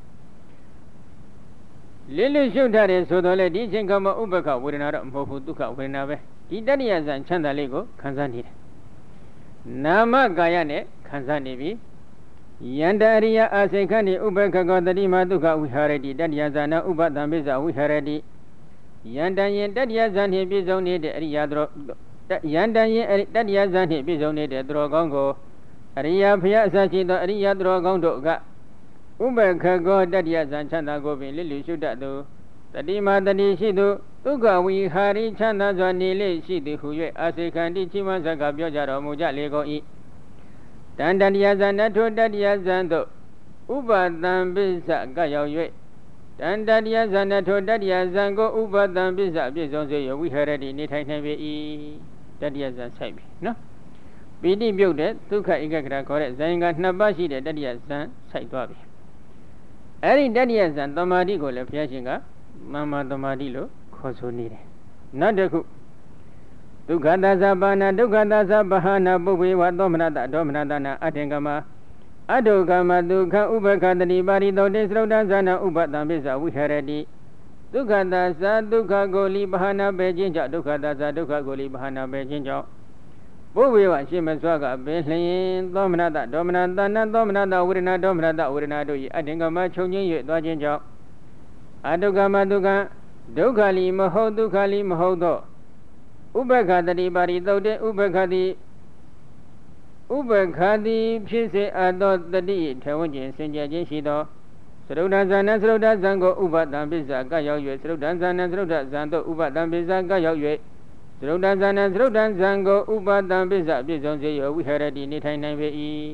Speaker 1: Lily Shoe Tare Sodole, Dijinkama Ubaka, would not Mohu Duka, whenever he Dadia Zanchanda Lego, Kanza needed. Nama Gayane, Kanzanibi Yandaria Asekani Ubeka Godadima Duka, we already, Dadiazana Uba Damiza, we already Yandayan Dadiazani Bizoni, the Riadro Yandayan Dadiazani Bizoni, the Drogongo Ria Piazzachi, the Ria Drogondo Ubeka God Dadiazan Chanda Gobi, Lily Shudado, the Dima Dadi Shidu. Uga we hari chanda zwanile shidi huye asekandi chimanza gabyo jaro muja lego i. Dandadia zanato dadia zando. Uba dambisa gayo yue. Dandadia zanato dadia zango uba dambisa bizonze yo we haredi nitainebe i. Dadia zan saibi, no? Bidi builde, tuka igakra kore, zanga nabashi de dadia zan saitwabi. Eri dadia zan tomadi go le piashinga, mama tomadi lo. Needed. Not the cook. Dukada Zabana, Dukada Zabahana, Bubi, what Dominata, Dominatana, Atengama, Adogama, Duka, Ubaka, the Bari, though this Rodazana, Uba, Damisa, we had ready. ဒုက္ခသာသဒုက္ခကိုလီဘာနာပဲခြင်းကြောင့်ဒုက္ခသာသဒုက္ခကိုလီဘာနာပဲခြင်းကြောင့်ဘုဝေဝရှိမစွာကပင်လျင်သောမနတဒေါမနတနသောမနတဝေဒနာဒေါမနတဝေဒနာတို့၏အတ္တကမချုပ်ခြင်း၍သွားခြင်းကြောင့်အဒုက္ခမဒုက္ခဒုက္ခလီမဟုတ်ဒုက္ခလီမဟုတ်သောဥပ္ပခတတိပါရိသုတ်တေဥပ္ပခတိဥပ္ပခတိဖြစ်စေအပ်သောတတိထေဝဉ္ကျင်စင်ကြယ်ခြင်းရှိသောသရုဒ္ဓဇာနသရုဒ္ဓဇံကိုဥပဒံပစ္စာကရောက်၍သရုဒ္ဓဇာနသရုဒ္ဓဇံတို့ဥပဒံပစ္စာကရောက်၍သရုဒ္ဓဇာနသရုဒ္ဓဇံကိုဥပဒံပစ္စာပြည့်စုံစေ၍ဝိဟရတိနေထိုင်နိုင်ပေ၏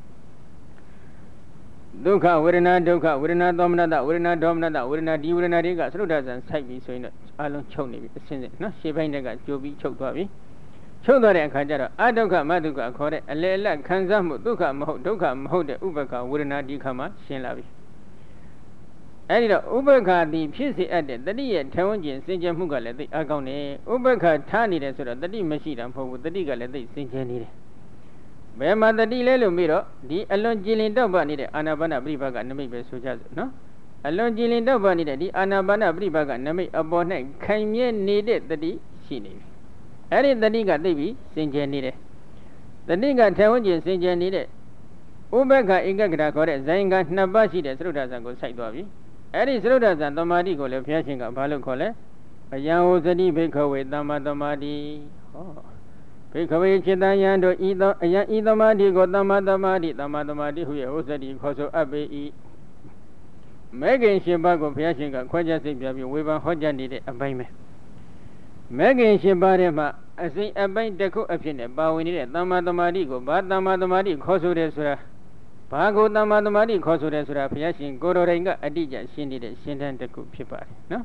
Speaker 1: ဒုက္ခဝေဒနာဒုက္ခဝေဒနာသောမနတဝေဒနာဒေါမနတဝေဒနာဒီဝေဒနာတွေကသရုဒ္ဓဇံစိုက်ပြီးဆိုရင်တော့အလုံးချုပ်နေပြီအစင်းစင်းနော်ရှေ့ပိုင်းတက်ကကြိုပြီးချုပ်သွားပြီချုပ်သွားတဲ့အခါကျတော့အဒုက္ခမဒုက္ခခေါ်တဲ့အလယ်အလတ်ခံစားမှုဒုက္ခမဟုတ်ဒုက္ခမဟုတ်တဲ့ဥပ္ပခဝေဒနာဒီခါမှရှင်းလာပြီအဲ့ဒီတော့ဥပ္ပခသည်ဖြစ်စေအပ်တဲ့တတိရဲ့ထေဝဉ္ကျင်စင်ကြယ်မှုကလည်းသိအကောင်းတယ်ဥပ္ပခထားနေတယ်ဆိုတော့တတိမရှိတာမဟုတ်ဘူးတတိကလည်းသိစင်ကြယ်နေတယ်ဘယ်မှာတတိလဲလို့ပြီးတော့ဒီအလွန်ကြည်လင်တော့ပါနေတဲ့အာနာပါနပရိပါကနမိတ်ပဲဆိုကြစို့နော်အလွန်ကြည်လင်တော့ပါနေတဲ့ဒီအာနာပါနပရိပါကနမိတ်အပေါ်၌ခိုင်မြဲနေတဲ့တတိရှိနေပြီအဲ့ဒီတတိကသိပြီစင်ကြယ်နေတယ်တတိကထေဝဉ္ကျင်စင်ကြယ်နေတဲ့ဥပ္ပခဧကဂရခေါ်တဲ့ဇိုင်ကနှစ်ပါးရှိတဲ့သရုဒ္ဓဇံကိုစိုက်သွားပြီအဲ့ဒီသရုဒ္ဓဇံသမာဓိကိုလည်းဘုရားရှင်ကဘာလို့ခေါ်လဲအယံဝသတိဘိက္ခဝေသမ္မာသမာဓိဟောဘိက္ခဝေจิตတယံတို့ဤသောအယံဤသမာဓိကိုသမ္မာသမာဓိသမ္မာသမာဓိဟုရဲ့ဝသတိခေါ်ဆိုအပ်ပေ၏မဲခင်ရှင်ပါးကိုဘုရားရှင်ကခွဲခြားစိတ်ပြပြီးဝေဖန်ဟောကြားနေတဲ့အပိုင်းပဲမဲခင်ရှင်ပါးထဲမှာအစိမ့်အပိုင်းတစ်ခုအဖြစ်နဲ့ပါဝင်နေတဲ့သမ္မာသမာဓိကိုဘာသမ္မာသမာဓိခေါ်ဆိုတယ်ဆိုတာဘာကိုသမ္မာသမာဓိခေါ်ဆိုတယ်ဆိုတာဘုရားရှင်ကိုယ်တော်တိုင်ကအတိအကျရှင်းနေတဲ့ရှင်းတန်းတစ်ခုဖြစ်ပါတယ်နော်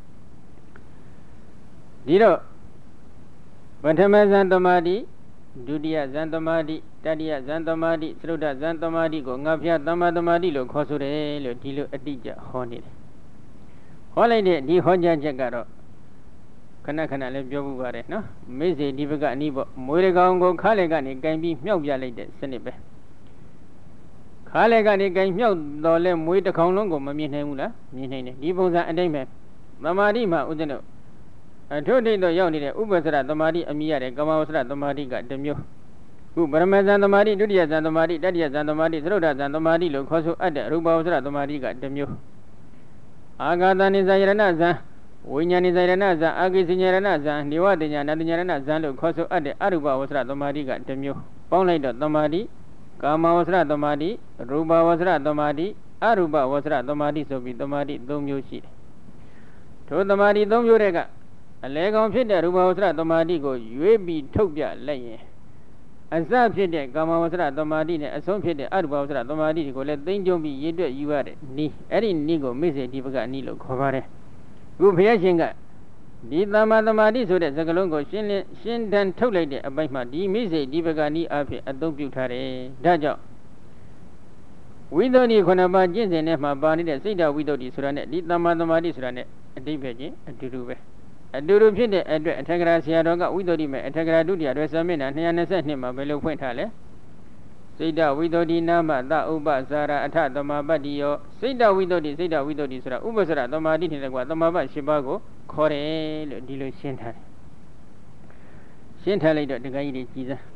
Speaker 1: ဒီတော့ပထမဇန်သမာဓိဒုတိယဇန်သမာဓိတတိယဇန်သမာဓိသရုဒ္ဓဇန်သမာဓိကိုငါဖျားသမ္မာသမာဓိလို့ခေါ်ဆိုတယ်လို့ဒီလိုအတိအကျဟောနေတယ်ဟောလိုက်တဲ့ဒီဟောကြားချက်ကတော့ခဏခဏလည်းပြောမှုပါတယ်နော်မေစေဒီဘကအနည်းပေါ့မွေးရကောင်ကိုခါလေကနေကင်ပြီးမြှောက်ပြလိုက်တဲ့စနစ်ပဲခါလေကနေကင်မြှောက်တော့လဲမွေးတစ်ကောင်လုံးကိုမမြင်နိုင်ဘူးလားမြင်နိုင်တယ်ဒီပုံစံအတိုင်းပဲသမာဓိမှာဥဒ္ဒနအထုဒိတ်တော့ရောက်နေတဲ့ဥပ္ပစရသမာဓိအမိရတဲ့ကမဝစရသမာဓိကတစ်မျိုးခုပရမဇန်သမာဓိဒုတိယဇန်သမာဓိတတိယဇန်သမာဓိသရုဒ္ဓဇန်သမာဓိလို့ခေါ်ဆိုအပ်တဲ့ရူပဝစရသမာဓိကတစ်မျိုးအာဂါတနိဇာယရဏဇန်ဝိညာဏိဇာယရဏဇန်အာဂိစဉာယရဏဇန်နေဝတညာနတညာရဏဇန်လို့ခေါ်ဆိုအပ်တဲ့အရူပဝစရသမာဓိကတစ်မျိုးပေါင်းလိုက်တော့သမာဓိကာမဝစရသမာဓိရူပဝစရသမာဓိအရူပဝစရသမာဓိဆိုပြီးသမာဓိ၃မျိုးရှိတယ်ထိုသမာဓိ၃မျိုးတွေကအလဲကောင်ဖြစ်တဲ့ရူပဝစရသမာဓိကိုရွေးပြီးထုတ်ပြလိုက်ရင်အစဖြစ်တဲ့ကာမဝစရသမာဓိနဲ့အဆုံးဖြစ်တဲ့အရူပဝစရသမာဓိကိုလည်းသိမ့်ကြုံပြီးရည်တွက်ယူရတဲ့နီးအဲ့ဒီနီးကိုမေစေဒီပကနီးလို့ခေါ်ပါတယ်ခုဘုရားရှင်ကဒီသမ္မာသမာဓိဆိုတဲ့စကားလုံးကိုရှင်းလင်းရှင်းတန်းထုတ်လိုက်တဲ့အပိုင်းမှာဒီမေစေဒီပကနီးအဖြစ်အသုံးပြုထားတယ်ဒါကြောင့်ဝိသုဒ္ဓိခုနှစ်ပါးကျင့်စဉ်ထဲမှာပါနေတဲ့စိတ်ဓာတ်ဝိသုဒ္ဓိဆိုတာနဲ့ဒီသမ္မာသမာဓိဆိုတာနဲ့အတိပ္ပယ်ချင်းအတူတူပဲအတူတူဖြစ်တဲ့အတွက်အထက်ကရာဆရာတော်ကဝိသုဒ္ဓိမဲ့အထက်ကရာဒုတိယရွယ်စမျက်နှာ၂၂၂မှာဘယ်လိုဖွင့်ထားလဲစိတ်တဝိသုဒ္ဓိနာမသဥပ္ပဇာရအထသမာပတ္တိယောစိတ်တဝိသုဒ္ဓိစိတ်တဝိသုဒ္ဓိဆိုတာဥပ္ပစရသမာဓိနဲ့တကွာသမာပတ်၈ပါးကိုခေါ်တယ်လို့ဒီလိုရှင်းထားတယ်ရှင်းထားလိုက်တော့တခါကြီးတွေကြည်စား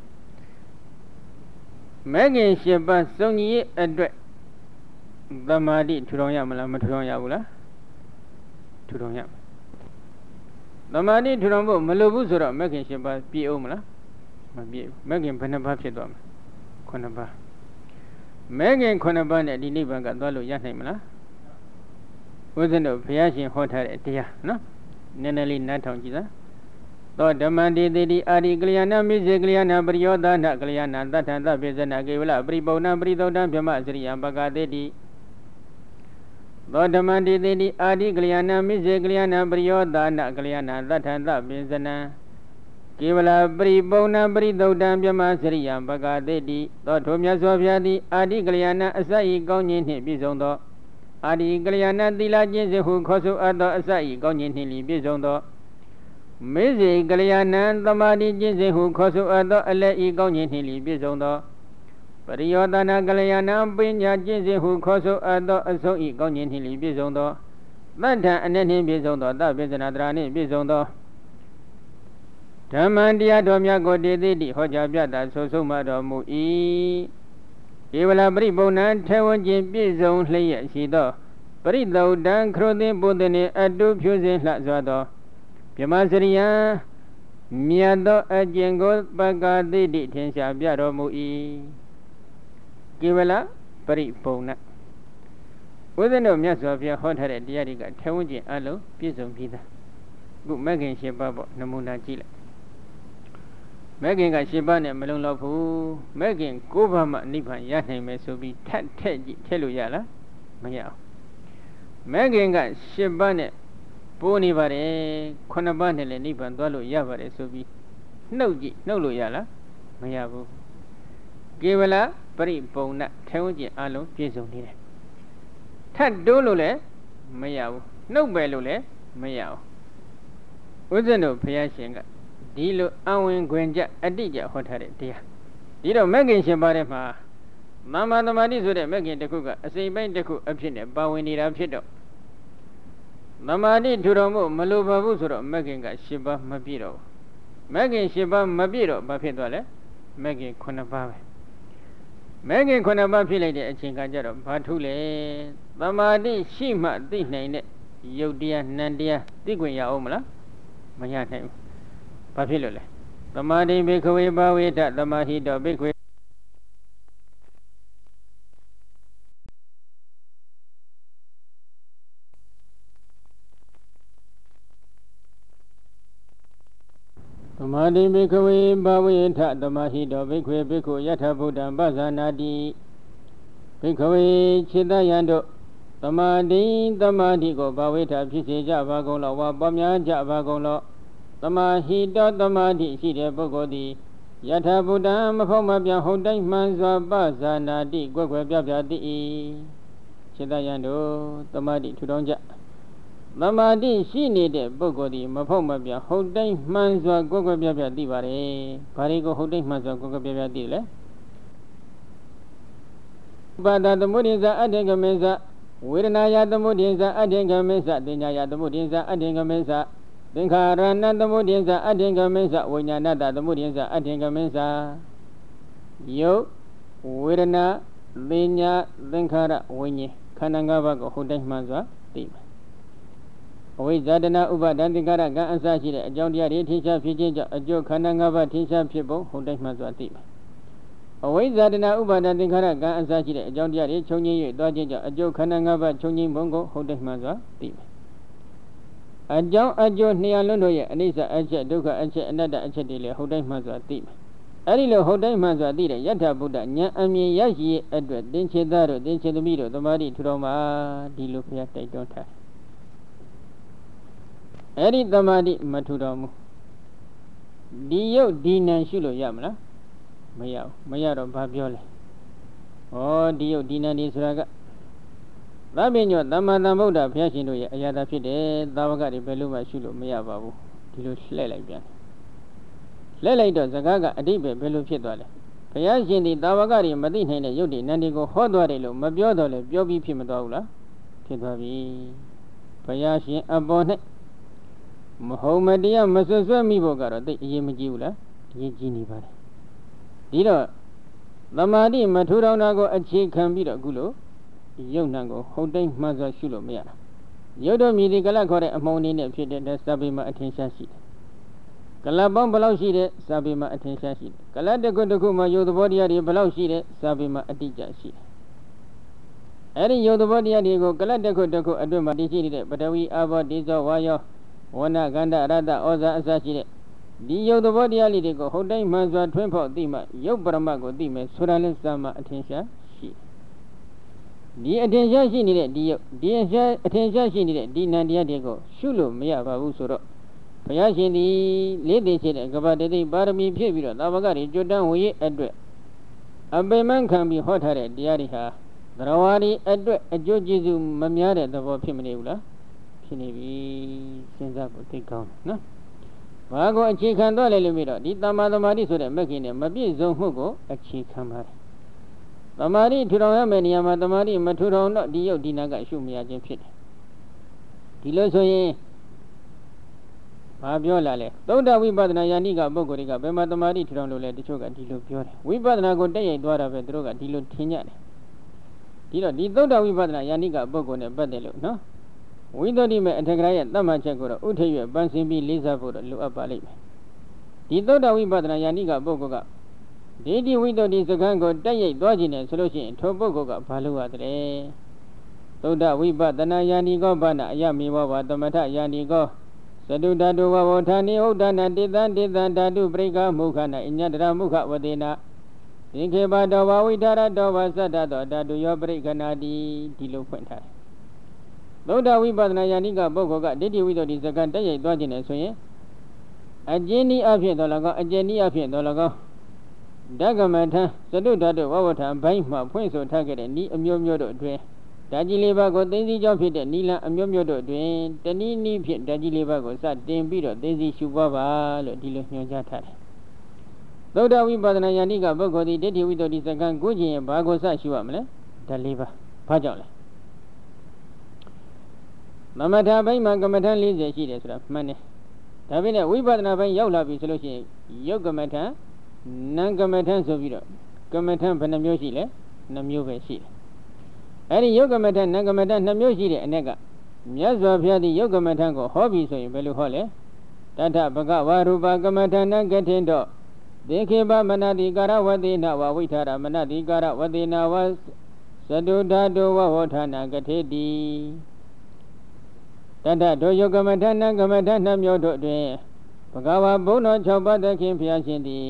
Speaker 1: မဲခင်၈ပါးစုံညီရဲ့အတွက်သမာဓိထူထောင်ရမလားမထူထောင်ရဘူးလားထူထောင်ရသမာဓိထူထောင်ဖို့မလိုဘူးဆိုတော့မဲခင်၈ပါးပြည့်အောင်မလားမပြည့်ဘူးမဲခင်ဘယ်နှပါးဖြစ်သွားမလဲခုနှစ်ပါးမဲခင်ခုနှစ်ပါးနဲ့ဒီနိဗ္ဗာန်ကသွားလို့ရနိုင်မလားဦးဇင်းတို့ဘုရားရှင်ဟောထားတဲ့တရားနော်နည်းနည်းလေးနားထောင်ကြည့်စမ်းသောဓမ္မတိတိတိအာရိကလျာဏမိစေကလျာဏပရိယောဒနာကလျာဏသတ္ထံသဗ္ဗေဇနာကေဝလပရိပုဏ္ဏပရိသုဒ္ဓံဗြဟ္မစရိယံပကတိတိသောဓမ္မတိတိတိအာရိကလျာဏမိစေကလျာဏပရိယောဒနာကလျာဏသတ္ထံသဗ္ဗေဇနာကေဝလပရိပုဏ္ဏပရိသုဒ္ဓံဗြဟ္မစရိယံပကတိတိသောထိုမြတ်စွာဘုရားသည်အာရိကလျာဏအစဤကောင်းခြင်းနှင့်ပြည့်စုံသောအာရိကလျာဏသီလကျင့်စဉ်ဟုခေါ်ဆိုအပ်သောအစဤကောင်းခြင်းနှင့်ပြည့်စုံသောမေဇေကလျာဏသမာဓိကျင့်စဉ်ဟုခေါ်ဆိုအပ်သောအလက်ဤကောင်းခြင်းနှင့်ပြည့်စုံသောပရိယောဒနာကလျာဏပညာကျင့်စဉ်ဟုခေါ်ဆိုအပ်သောအဆုံးဤကောင်းခြင်းနှင့်ပြည့်စုံသောသတ္ထံအနေနှင့်ပြည့်စုံသောသဗ္ဗေဇနာတရာနှင့်ပြည့်စုံသောဓမ္မံတရားတော်များကိုတည်သည်ဟောကြားပြတာဆိုဆုံးမတော်မူ၏ဧဝလပရိပုံဏံထေဝခြင်းပြည့်စုံလျက်ရှိသောပရိသုဒ္ဓံခရုသင်ပုဒ္ဒနေအတုဖြူစင်လှစွာသောဗြဟ္မစရိယံမြတ်သောအကျင့်ကိုပကာတိတိထင်ရှားပြတော်မူ၏ဧဝလပရိပုံဏဦးဇင်းတို့မြတ်စွာဘုရားဟောထားတဲ့တရားတွေကထေဝခြင်းအလုံးပြည့်စုံပြီးသားခုမဂ္ဂင်၈ပါးပေါ့နမူနာကြည့်လိုက်မဂ္ဂင်က၈ပါးနဲ့မလုံလောက်ဘူးမဂ္ဂင်၉ပါးမှနိဗ္ဗာန်ရနိုင်မယ်ဆိုပြီးထပ်ထက်ကြည့်ထည့်လို့ရလားမရအောင်မဂ္ဂင်က၈ပါးနဲ့ပိုးနေပါတယ်ခုနှစ်ပါးနဲ့လည်းနိဗ္ဗာန်သွားလို့ရပါတယ်ဆိုပြီးနှုတ်ကြည့်နှုတ်လို့ရလားမရဘူးကေဝလပရိပုံဏထေဝခြင်းအလုံးပြည့်စုံနေတယ်ထပ်တိုးလို့လည်းမရဘူးနှုတ်ပဲလို့လည်းမရဘူးဦးဇင်းတို့ဘုရားရှင်ကဒီလိုအဝင်ခွင်ကြအတိကြဟောထားတဲ့တရားဒီတော့မဂ္ဂင်ရှင်ပါတဲ့မှာမမ္မာသမာဓိဆိုတဲ့မဂ္ဂင်တစ်ခုကအစိမ့်ပိုင်းတစ်ခုအဖြစ်နဲ့ပါဝင်နေတာဖြစ်တော့သမာဓိထူတော်မှုမလိုပါဘူးဆိုတော့မဂ္ဂင်က၈ပါးမပြည့်တော့မဂ္ဂင်၈ပါးမပြည့်တော့ဘာဖြစ်သွားလဲမဂ္ဂင်၉ပါးပဲမဂ္ဂင်၉ပါးဖြစ်လိုက်တဲ့အချိန်ကကြတော့ဘာထူးလဲသမာဓိရှိမှသိနိုင်တဲ့ယုတ်တရားနံတရားသိခွင့်ရအောင်မလားမရနိုင်ဘူးဘာဖြစ်လို့လဲသမာဓိဘိခဝေဘာဝေဒသမာဟိတောဘိခဝေသမာဓိဘိခဝေဘာဝေဒသမာဟိတောဘိခဝေဘိက္ခုယထဗုဒ္ဓံပဇာနာတိဘိခဝေခြေတယံတို့သမာဓိသမာဓိကိုဘာဝေဒဖြစ်စေကြပါကုန်လောဝါပွားများကြပါကုန်လောသမာဟိတောသမာဓိရှိတဲ့ပုဂ္ဂိုလ်သည်ယထဗုဒ္ဓံမဖောက်မပြန်ဟုတ်တိုင်းမှန်စွာပဇာနာတိကွယ်ကွယ်ပြပြတိခြေတယံတို့သမာဓိထူထောင်ကြသမာဓိရှိနေတဲ့ပုဂ္ဂိုလ်သည်မဖောက်မပြန်ဟုတ်တိုင်းမှန်စွာကွယ်ကွယ်ပြပြသိပါတယ်ဘာတွေကိုဟုတ်တိုင်းမှန်စွာကွယ်ကွယ်ပြပြသိလဲပါဒသမုဒိဇာအဋ္ဌကမေဇဝေဒနာယသမုဒိဇာအဋ္ဌကမေဇတင်ညာယသမုဒိဇာအဋ္ဌကမေဇသင်္ခါရဏသမုဒိဇာအဋ္ဌကမေဇဝိညာဏတသမုဒိဇာအဋ္ဌကမေဇယုတ်ဝေဒနာသင်ညာသင်္ခါရဝိညာဉ်ခန္ဓာ၅ပါးကိုဟုတ်တိုင်းမှန်စွာသိမယ်အဝိဇ္ဇတနာဥပါဒံသင်္ခါရကံအစရှိတဲ့အကြောင်းတရားတွေထင်ရှားဖြစ်ခြင်းကြောင့်အကျိုးခန္ဓာ၅ပါးထင်ရှားဖြစ်ပုံဟုတ်တိုင်းမှန်စွာသိမယ်အဝိဇ္ဇတနာဥပါဒံသင်္ခါရကံအစရှိတဲ့အကြောင်းတရားတွေချုပ်ငြိမ်း၍သွားခြင်းကြောင့်အကျိုးခန္ဓာ၅ပါးချုပ်ငြိမ်းပုံကိုဟုတ်တိုင်းမှန်စွာသိမယ်အကြောင်းအကျိုးနှစ်ရလုံးတို့ရဲ့အနိစ္စအချက်ဒုက္ခအချက်အနတ္တအချက်တွေလည်းဟုတ်တိုင်းမှန်စွာသိမယ်အဲ့ဒီလိုဟုတ်တိုင်းမှန်စွာသိတဲ့ယထာဘုဒ္ဓဉာဏ်အမြင်ရရှိရဲ့အတွက်သင်္ချေသားတို့သင်္ချေသမီးတို့သမာဓိထူတော်မှာဒီလိုဘုရားတိုက်တွန်းထားအဲ့ဒီသမာဓိမထူတော်မူဒီယုတ်ဒီနံရှုလို့ရမလားမရဘူးမရတော့ဘာပြောလဲဩဒီယုတ်ဒီနံဒီဆိုတာကသဗ္ဗညောသမ္မာသမ္ဗုဒ္ဓဘုရားရှင်တို့ရဲ့အရာသာဖြစ်တယ်သာဝကတွေဘယ်လိုမှရှုလို့မရပါဘူးဒီလိုလှည့်လိုက်ပြန်လှည့်လိုက်တော့စကားကအတိပ္ပယ်ဘယ်လိုဖြစ်သွားလဲဘုရားရှင်ဒီသာဝကတွေမသိနိုင်တဲ့ယုတ်ဒီနံဒီကိုဟောသွားတယ်လို့မပြောတော့လေပြောပြီးဖြစ်မသွားဘူးလားဖြစ်သွားပြီဘုရားရှင်အပေါ်၌မဟုတ်မတရားမဆွဆွဲမိဖို့ကတော့သိအရေးမကြီးဘူးလားအရေးကြီးနေပါတယ်ဒီတော့သမာဓိမထူထောင်တာကိုအခြေခံပြီးတော့အခုလို့ယုတ်နံကိုဟုတ်တိုင်းမှန်စွာရှုလို့မရတာယုတ်တော်မြည်ဒီကလခေါ်တဲ့အမုံလေးနဲ့ဖြစ်တဲ့စာပေမှာအထင်ရှားရှိတယ်ကလပေါင်းဘယ်လောက်ရှိတဲ့စာပေမှာအထင်ရှားရှိတယ်ကလတစ်ခုတစ်ခုမှာယုတ်သဘောတရားတွေဘယ်လောက်ရှိတဲ့စာပေမှာအတိအကျရှိတယ်အဲ့ဒီယုတ်သဘောတရားတွေကိုကလတစ်ခုတစ်ခုအတွင်းမှာတည်ရှိနေတဲ့ပထဝီအာဘောဒေဇောဝါယောဝဏကန္တရတ္တဩဇာအစရှိတဲ့ဒီယုတ်သဘောတရားလေးတွေကိုဟုတ်တိုင်းမှန်စွာထွန်းဖောက်သိမှယုတ်ပရမတ်ကိုသိမယ်ဆိုတာလဲစာမှာအထင်ရှားရှိဒီအထင်ရှားရှိနေတဲ့ဒီယုတ်ဒီအရှားအထင်ရှားရှိနေတဲ့ဒီနံတရားတွေကိုရှုလို့မရပါဘူးဆိုတော့ဘုရားရှင်ဒီလေးသိရှိတဲ့ကပ္ပတတိပါရမီဖြည့်ပြီးတော့သာဝကတွေကျွတ်တန်းဝေရအတွက်အပေမန်းခံပြီးဟောထားတဲ့တရားတွေဟာသရဝါဒီအတွက်အကျိုးကျေးဇူးမများတဲ့သဘောဖြစ်မနေဘူးလားဖြစ်နေပြီစဉ်းစားဖို့သိကောင်းနော်ဘာကိုအခြေခံတော့လဲလို့ပြီးတော့ဒီတမ္မာသမာဓိဆိုတဲ့မဂ္ဂင်နဲ့မပြည့်စုံမှုကိုအခြေခံပါတယ်သမာဓိထူထောင်ရမယ့်နေရာမှာသမာဓိမထူထောင်တော့ဒီယုတ်ဒီနာကရှုမရခြင်းဖြစ်တယ်ဒီလိုဆိုရင်ဘာပြောလာလဲသုဒ္ဓဝိပဿနာယန္တိကပုဂ္ဂိုလ်တွေကဘယ်မှာတမာတိထူထောင်လို့လဲတချို့ကဒီလိုပြောတယ်ဝိပဿနာကိုတက်ရိုက်သွားတာပဲသူတို့ကဒီလိုထင်ကြတယ်ဒီတော့ဒီသုဒ္ဓဝိပဿနာယန္တိကပုဂ္ဂိုလ်နဲ့ပတ်သက်လို့နော်ဝိသုဒ္ဓိမဲ့အထက်ကရာရဲ့တတ်မှတ်ချက်ကိုတော့ဥထိပ်ရွယ်ပန်းစင်ပြီးလေးစားဖို့တော့လိုအပ်ပါလိမ့်မယ်ဒီသုဒ္ဓဝိပဿနာယန္တိကပုဂ္ဂိုလ်ကဒေတိဝိသုဒ္ဓိစကံကိုတက်ရိုက်သွားခြင်းနဲ့ဆိုလို့ရှိရင်ထိုပုဂ္ဂိုလ်ကဘာလို့ရတဲ့သုဒ္ဓဝိပဿနာယန္တိကောဘာနာအယမေဝဘာသမထယန္တိကောသတုဓာတုဝဝဋ္ဌာနိဟုတ်တနာတိတံတိတံဓာတုပရိက္ခမုခနာအညတရမုခဝတေနာသင်္ခေဘတောဝဝိထာရတောဝသတ္တတောဓာတုယောပရိက္ခနာတိဒီလိုဖွင့်ထားတယ်သုဒ္ဓဝိပဿနာယန္တိကပုဂ္ဂိုလ်ကဒိဋ္ဌိဝိသုဒ္ဓိစကံတက်ရိုက်သွားခြင်းနဲ့ဆိုရင်အကျဉ်းဤအဖြစ်တော်၎င်းအကျဉ်းဤအဖြစ်တော်၎င်းဓကမထံသတုဓာတုဝဝဋ္ဌာဘိုင်းမှဖွင့်ဆိုထားခဲ့တဲ့ဤအမျိုးမျိုးတို့အတွင်းဓာကြီးလေးပါးကိုသိသိကြောင့်ဖြစ်တဲ့နိလအမျိုးမျိုးတို့အတွင်တနည်းနည်းဖြင့်ဓာကြီးလေးပါးကိုစတင်ပြီးတော့သိသိရှုပွားပါလို့ဒီလိုညွှန်ကြားထားတယ်သုဒ္ဓဝိပဿနာယန္တိကပုဂ္ဂိုလ်သည်ဒိဋ္ဌိဝိသုဒ္ဓိစကံကိုကျင်ရင်ဘာကိုစရှုရမလဲဓာလေးပါးဘာကြောင့်လဲသမထဘိုင်းမှာကမ္မထ၄၀ရှိတယ်ဆိုတာမှန်တယ်ဒါပေမဲ့ဝိပဿနာဘိုင်းရောက်လာပြီဆိုလို့ရှိရင်ယုတ်ကမ္မထနံကမ္မထဆိုပြီးတော့ကမ္မထဘယ်နှမျိုးရှိလဲနှမျိုးပဲရှိတယ်အဲ့ဒီယုတ်ကမ္မထနံကမ္မထနှမျိုးရှိတဲ့အ ਨੇ ကမြတ်စွာဘုရားသည်ယုတ်ကမ္မထကိုဟောပြီဆိုရင်ဘယ်လိုဟောလဲတထဘဂဝရူပကမ္မထနံကထင်တော့သေခေပမနတိကာရဝတိနဝဝိထာရမနတိကာရဝတိနဝသတုဓာတောဝဝဋ္ဌာနာကထေတိတထဒုယုတ်ကမ္မထနံကမ္မထနှမျိုးတို့တွင်ဘဂဝါဘုန်းတော်၆ပါးသခင်ဘုရားရှင်သည်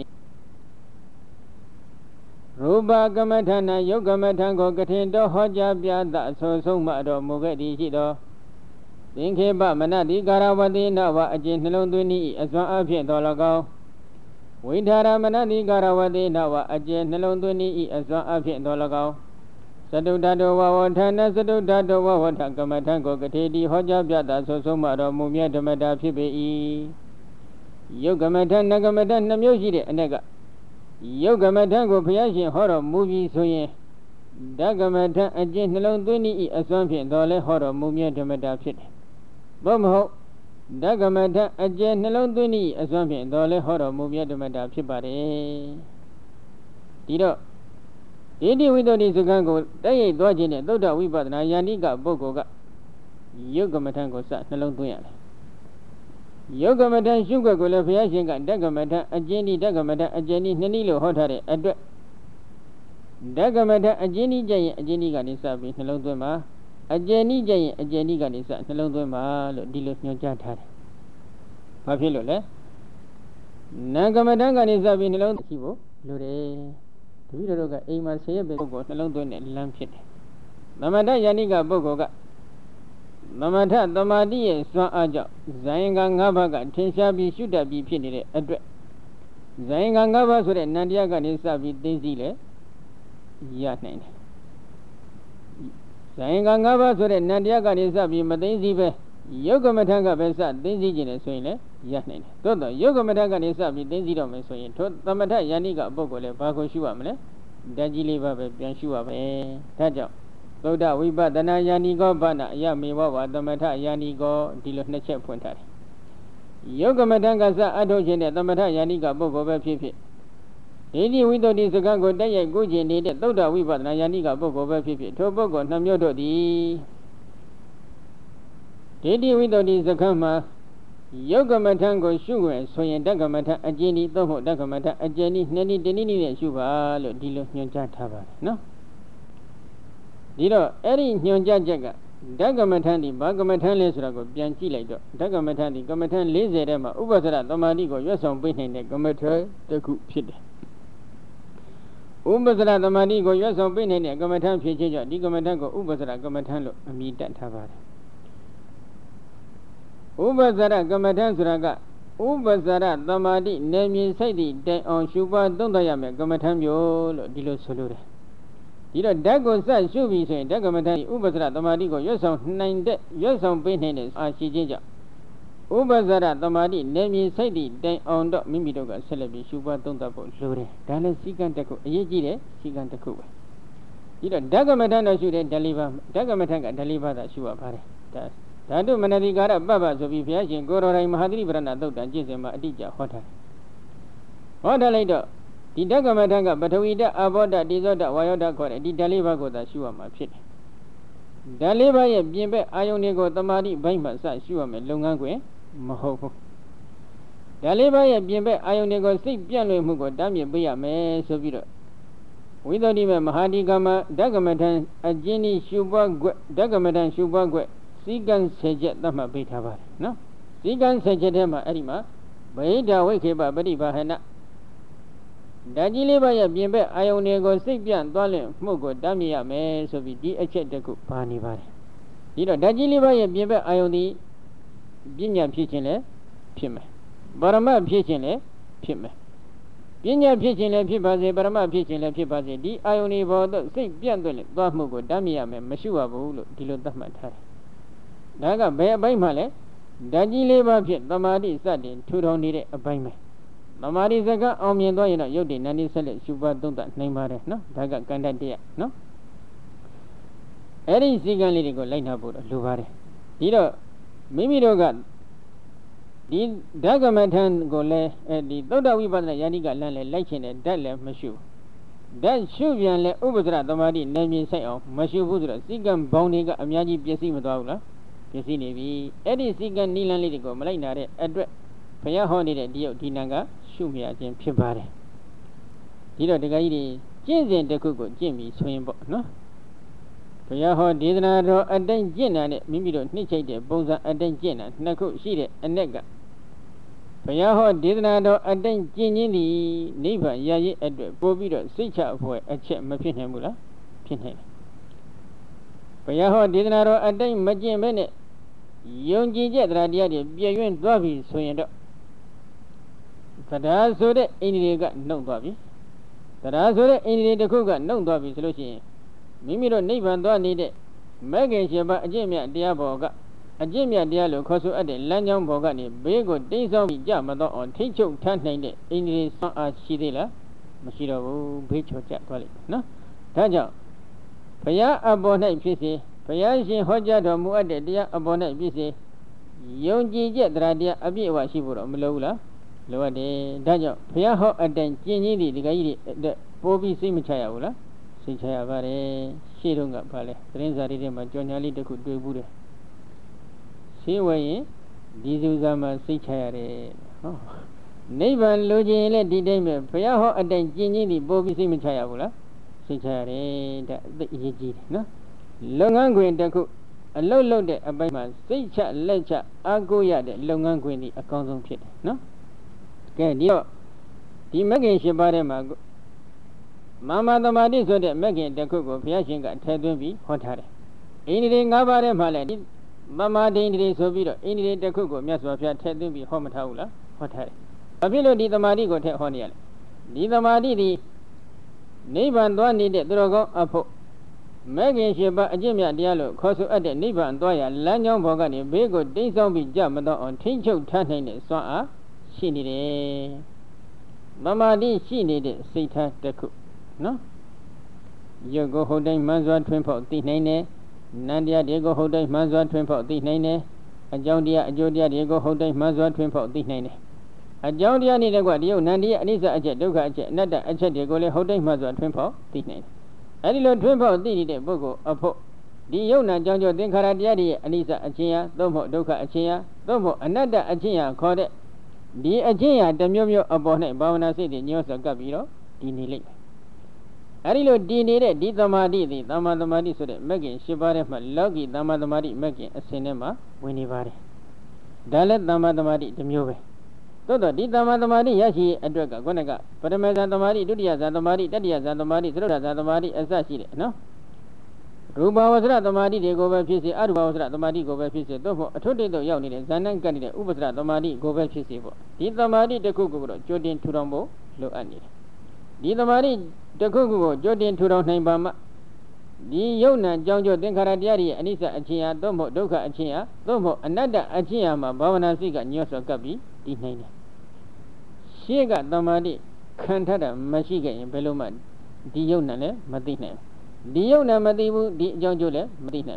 Speaker 1: ရူပကမ္မထနာယုတ်ကမ္မထံကိုကထင်တော်ဟောကြားပြသအဆိုဆုံးမှတော်မူခဲ့သည်ရှိသောသင်္ခေပမနတိကာရဝတိနဝအကျဉ်နှလုံးသွင်း၏အစွမ်းအဖြင့်တော်၎င်းဝိထာရမနတိကာရဝတိနဝအကျဉ်နှလုံးသွင်း၏အစွမ်းအဖြင့်တော်၎င်းသတုဓာတောဝဝဋ္ဌာနသတုဓာတောဝဝဋ္ဌကမ္မထံကိုကထေတိဟောကြားပြသအဆိုဆုံးမှတော်မူမြတ်ဓမ္မတာဖြစ်ပေ၏ယုတ်ကမ္မထနကမ္မထနှမျိုးရှိတဲ့အ ਨੇ ကယုတ်ကမ္မထကိုဘုရားရှင်ဟောတော်မူပြီးဆိုရင်ဓကမ္မထအကျင့်နှလုံးသွင်း၏အစွမ်းဖြင့်တော်လဲဟောတော်မူမြတ်ဓမ္မတာဖြစ်တယ်။ဘာမဟုတ်ဓကမ္မထအကျင့်နှလုံးသွင်း၏အစွမ်းဖြင့်တော်လဲဟောတော်မူမြတ်ဓမ္မတာဖြစ်ပါတယ်။ဒီတော့ဒိဋ္ဌိဝိသုဒ္ဓိစကံကိုတက်ရိုက်သွားခြင်းနဲ့သုဒ္ဓဝိပဿနာယန္တိကပုဂ္ဂိုလ်ကယုတ်ကမ္မထကိုစနှလုံးသွင်းရတယ်ယုတ်ကမ္မထရှုခွက်ကိုလည်းဘုရားရှင်ကဓကမ္မထအကျဉ်းဤဓကမ္မထအကျဉ်းဤနှစ်နည်းလို့ဟောထားတဲ့အတွက်ဓကမ္မထအကျဉ်းဤကျရင်အကျဉ်းဤကနေစပြီးနှလုံးသွင်းပါအကျဉ်းဤကျရင်အကျဉ်းဤကနေစနှလုံးသွင်းပါလို့ဒီလိုညွှန်ကြားထားတယ်။ဘာဖြစ်လို့လဲ။နာကမ္မထကနေစပြီးနှလုံးရှိဖို့လိုတယ်။တပည့်တော်တို့ကအိမ်မှာဆယ်ရက်ပဲပုဂ္ဂိုလ်နှလုံးသွင်းတဲ့လမ်းဖြစ်တယ်။သမထယန္တိကပုဂ္ဂိုလ်ကသမထသမာဓိရဲ့စွမ်းအားကြောင့်ဇာယင်္ဂ၅ပါးကထင်ရှားပြီးရှုတတ်ပြီးဖြစ်နေတဲ့အတွက်ဇာယင်္ဂ၅ပါးဆိုတဲ့နန္တရားကနေစပြီးသိသိလဲရနိုင်တယ်ဇာယင်္ဂ၅ပါးဆိုတဲ့နန္တရားကနေစပြီးမသိသိပဲယုတ်ကမ္မထကပဲစသိသိခြင်းနဲ့ဆိုရင်လဲရနိုင်တယ်သို့တော့ယုတ်ကမ္မထကနေစပြီးသိသိတော့မယ်ဆိုရင်ထိုသမထယန္တိကပုဂ္ဂိုလ်လည်းဘာကိုရှုရမလဲဓာတ်ကြီးလေးပါပဲပြန်ရှုရမယ်ဒါကြောင့်သုဒ္ဓဝိပဿနာယန္တိကောဘာနာအယမေဝဝသမထယန္တိကောဒီလိုနှစ်ချက်ဖွင့်ထားတယ်။ယုတ်ကမ္မထကစအထုတ်ခြင်းတဲ့သမထယန္တိကပုဂ္ဂိုလ်ပဲဖြစ်ဖြစ်ဒိဋ္ဌိဝိသုဒ္ဓိစကံကိုတက်ရိုက်ကိုကျင်နေတဲ့သုဒ္ဓဝိပဿနာယန္တိကပုဂ္ဂိုလ်ပဲဖြစ်ဖြစ်ထိုပုဂ္ဂိုလ်နှမျိုးတို့သည်ဒိဋ္ဌိဝိသုဒ္ဓိစကံမှာယုတ်ကမ္မထကိုရှုဝင်ဆိုရင်ဓကမ္မထအကျဉ်းဤသို့မဟုတ်ဓကမ္မထအကျဉ်းဤနှစ်နည်းတနည်းနည်းနဲ့ရှုပါလို့ဒီလိုညွှန်ကြားထားပါတယ်နော်။ဒီတော့အဲ့ဒီညွှန်ကြားချက်ကဓကမ္မထဒီဘာကမ္မထလဲဆိုတာကိုပြန်ကြည့်လိုက်တော့ဓကမ္မထဒီကမ္မထ၄၀ထဲမှာဥပ္ပစရသမာဓိကိုရွတ်ဆောင်ပေးနိုင်တဲ့ကမ္မထတစ်ခုဖြစ်တယ်။ဥပ္ပစရသမာဓိကိုရွတ်ဆောင်ပေးနိုင်တဲ့ကမ္မထဖြစ်ခြင်းကြောင့်ဒီကမ္မထကိုဥပ္ပစရကမ္မထလို့အမည်တက်ထားပါတယ်။ဥပ္ပစရကမ္မထဆိုတာကဥပ္ပစရသမာဓိနေမြင်စိတ်တည်တိုင်အောင်ရှုပွားသုံးသပ်ရမယ်ကမ္မထမျိုးလို့ဒီလိုဆိုလိုတယ်ဒီတော့ဓာတ်ကိုစရှုပြီးဆိုရင်ဓကမ္မထဥပ္ပစရသမာဓိကိုရွတ်ဆောင်နိုင်တဲ့ရွတ်ဆောင်ပေးနိုင်တဲ့အာရှိခြင်းကြောင့်ဥပ္ပစရသမာဓိနေမြင်စိတ်တည်တိုင်အောင်တော့မိမိတို့ကဆက်လက်ပြီးရှုပွားသုံးသပ်ဖို့လိုတယ်ဒါလည်းစည်းကမ်းတစ်ခုအရေးကြီးတယ်စည်းကမ်းတစ်ခုပဲဒီတော့ဓကမ္မထတော့ရှုတဲ့ဓလေးပါဓကမ္မထကဓလေးပါသာရှုရပါတယ်ဒါ Dadu Manadikara Baba Sobifiation, Goro Mahadri Brana Dota, Jisma Adija Hotel. Hotel later, the Dagamatanga, but we da aboda, Dizoda, Wayoda, the Daliva go the Shuama pit. Daliva, Bimbe, Ionigo, Tamari, Bima, Shuama, Lungangue, Maho. Daliva, Bimbe, Ionigo, Sik Piano Mugo, Damia Bia, Me Sobiro. Without even Mahadi Gama, Dagamatan, a Jenny Shuba, Dagamatan Shuba, Sigan Sejet Dama Betabar, no? Sigan Sejetema Arima, Baida Wakeba Badiba Hana. Dajiliba Bimbe, Ionego, Sibian, Dole, Mugo, Damia, Me, so be the Echet de Kupani Bar. You know, Dajiliba Bimbe, Ioni, Binya Pichile, Pime. Barama Pichile, Pime. Binya Pichile, Pibaze, Barama Pichile, Pibaze, the Ioni Bodo, Sibian, Dole, Damia, Mashua, Dilo Damatari. Daga Bay by Male, Daji Leva Pit, Damadi Sadin, two don't need a bayme. Damadi Zaga, Omiendo, Yodi, Nani Sele, Shuba Dunta, Namare, no, Daga Gandadia, no. Eri Sigan Lidigo, Lina Buddha, Luvare. Dido, Mimi Dogan, the Dagamatan Gole, and the Doda Wibana Yaniga Lane, Lakin, and Dale Mashu. That Shubian Le Ubudra, Damadi, Nami say, oh, Mashu Budra, Sigan Boniga, Amyaji Piasimadawla. Yasini, Eddie Sigan Nilan Lidigo, Malinare, Address, Payahoni, Dio, Dinaga, Shumia, and Pibare. Dido the Gaidi, Jins and the Kugo, Jimmy, Swimbo, no? Payaho Dinado, and then Jina, Mimido, Niche, Boza, and then Jina, Naku, Shide, and Nega. Payaho Dinado, and then Jinini, Neighbor, Yayi, Address, Bobido, switch out for a check, Mapinhamula, Pinhead. Payaho Dinado, and then Majin Bennett. Yonji Jet Radia, Bian Dobby, Swayendo. Tadazode, any got no Dobby. Tadazode, any the cook got no Dobby solution. Mimido Nivan don't need it. Megan Sheba, Jimia Diaboga, a Jimia Diallo, Cosu at the Lanyan Bogani, Bego, Days of Jamado on Ticho Tantane, Indian Son as Shidilla, Machiro, Bitch or Jack Toilet, no? Taja Paya Abonate Pissy. Payashi Hoja to Muade, dear Abonate Bisi, Yonji Jet Radia, Abiwa Shibura, Malola, Loa de Dajo, Payaho, and then Gini, the Gaidi, the Bobby Simichayaula, Sichaya Vare, Shirunga Pale, Prince Aridima, Jonali, the could do Buddha. See way, Dizuzama Sichayare. Neighbor Logi let the dame, Payaho, and then Gini, Bobby Simichayaula, Sichare, the Iji, no? Longanguin Daku, a low loaded abayman, say chat, ledger, Agoya, the Longanguini, a council pit, no? Okay, dear. The Megan Shibarema Mamma the Madi so that Megan the cook of Yashin got Tedumbi, Hotare. Anything about a malady, Mamma de Sovido, any the cook of Yaswapia Tedumbi, Homataula, Hotare. Abilo di the Madi go take Honial. Di the Madi the neighbor don't need the Drogo Apo. Megan Sheba, Jimia Diallo, Cosu at the neighbor and Doya, Lanyon Bogani, Bego, Dizombi Jamado on Tincho Tantan, Soa, she needed Mamma di, she needed Sita the cook, no? You go holding Manzua Twimpo, the Nene, Nadia Diego holding Manzua Twimpo, the Nene, a Jodia, a Jodia Diego holding Manzua Twimpo, the Nene. A Jodia Nidaguadio, Nadia, Anisa, a jet, Duga, Nada, a jet, Diego holding Manzua Twimpo, the Nene. Adilo Twimpo did it, Bogo, Apo. The Yona Janjo Dinkara Diadi, Anisa Achia, Domo Doka Achia, Domo, another Achia called it. The Achia, the Mumio Abone, Bavana City, News of Gabiro, Dinili. Adilo Dinide, Didamadi, the Damadamadi, so that Megan, Shibarema, Logi, Damadamadi, Megan, a cinema, Winnivari. Dalet Damadamadi, the Mube. Todo di Damadamadi, Yashi, and Draga, Gonaga, Padamazandamadi, Dudia Zandamadi, Dadia Zandamadi, Zruda Zandamadi, Asashi, no? Ruba was Radamadi, they go by Pisi, Aruba was Radamadi, go by Pisi, Domo, a twenty to Yoni, Zanan candidate, Ubasra Damadi, go by Pisi. Di Damadi, the Kugo, Jodin Turambo, Lo Anni. Di Damadi, the Kugo, Jodin Turam Nambama. Di Yona, Janjo, Dinkara Diari, Anisa Achia, Domo, Doka Achia, Domo, another Achia, Bavana Siga, News of Gabi. She got Damadi, Cantata, Mashiga in Beluma, Diona, Madina. Diona Madibu, Di Jonjole, Madina.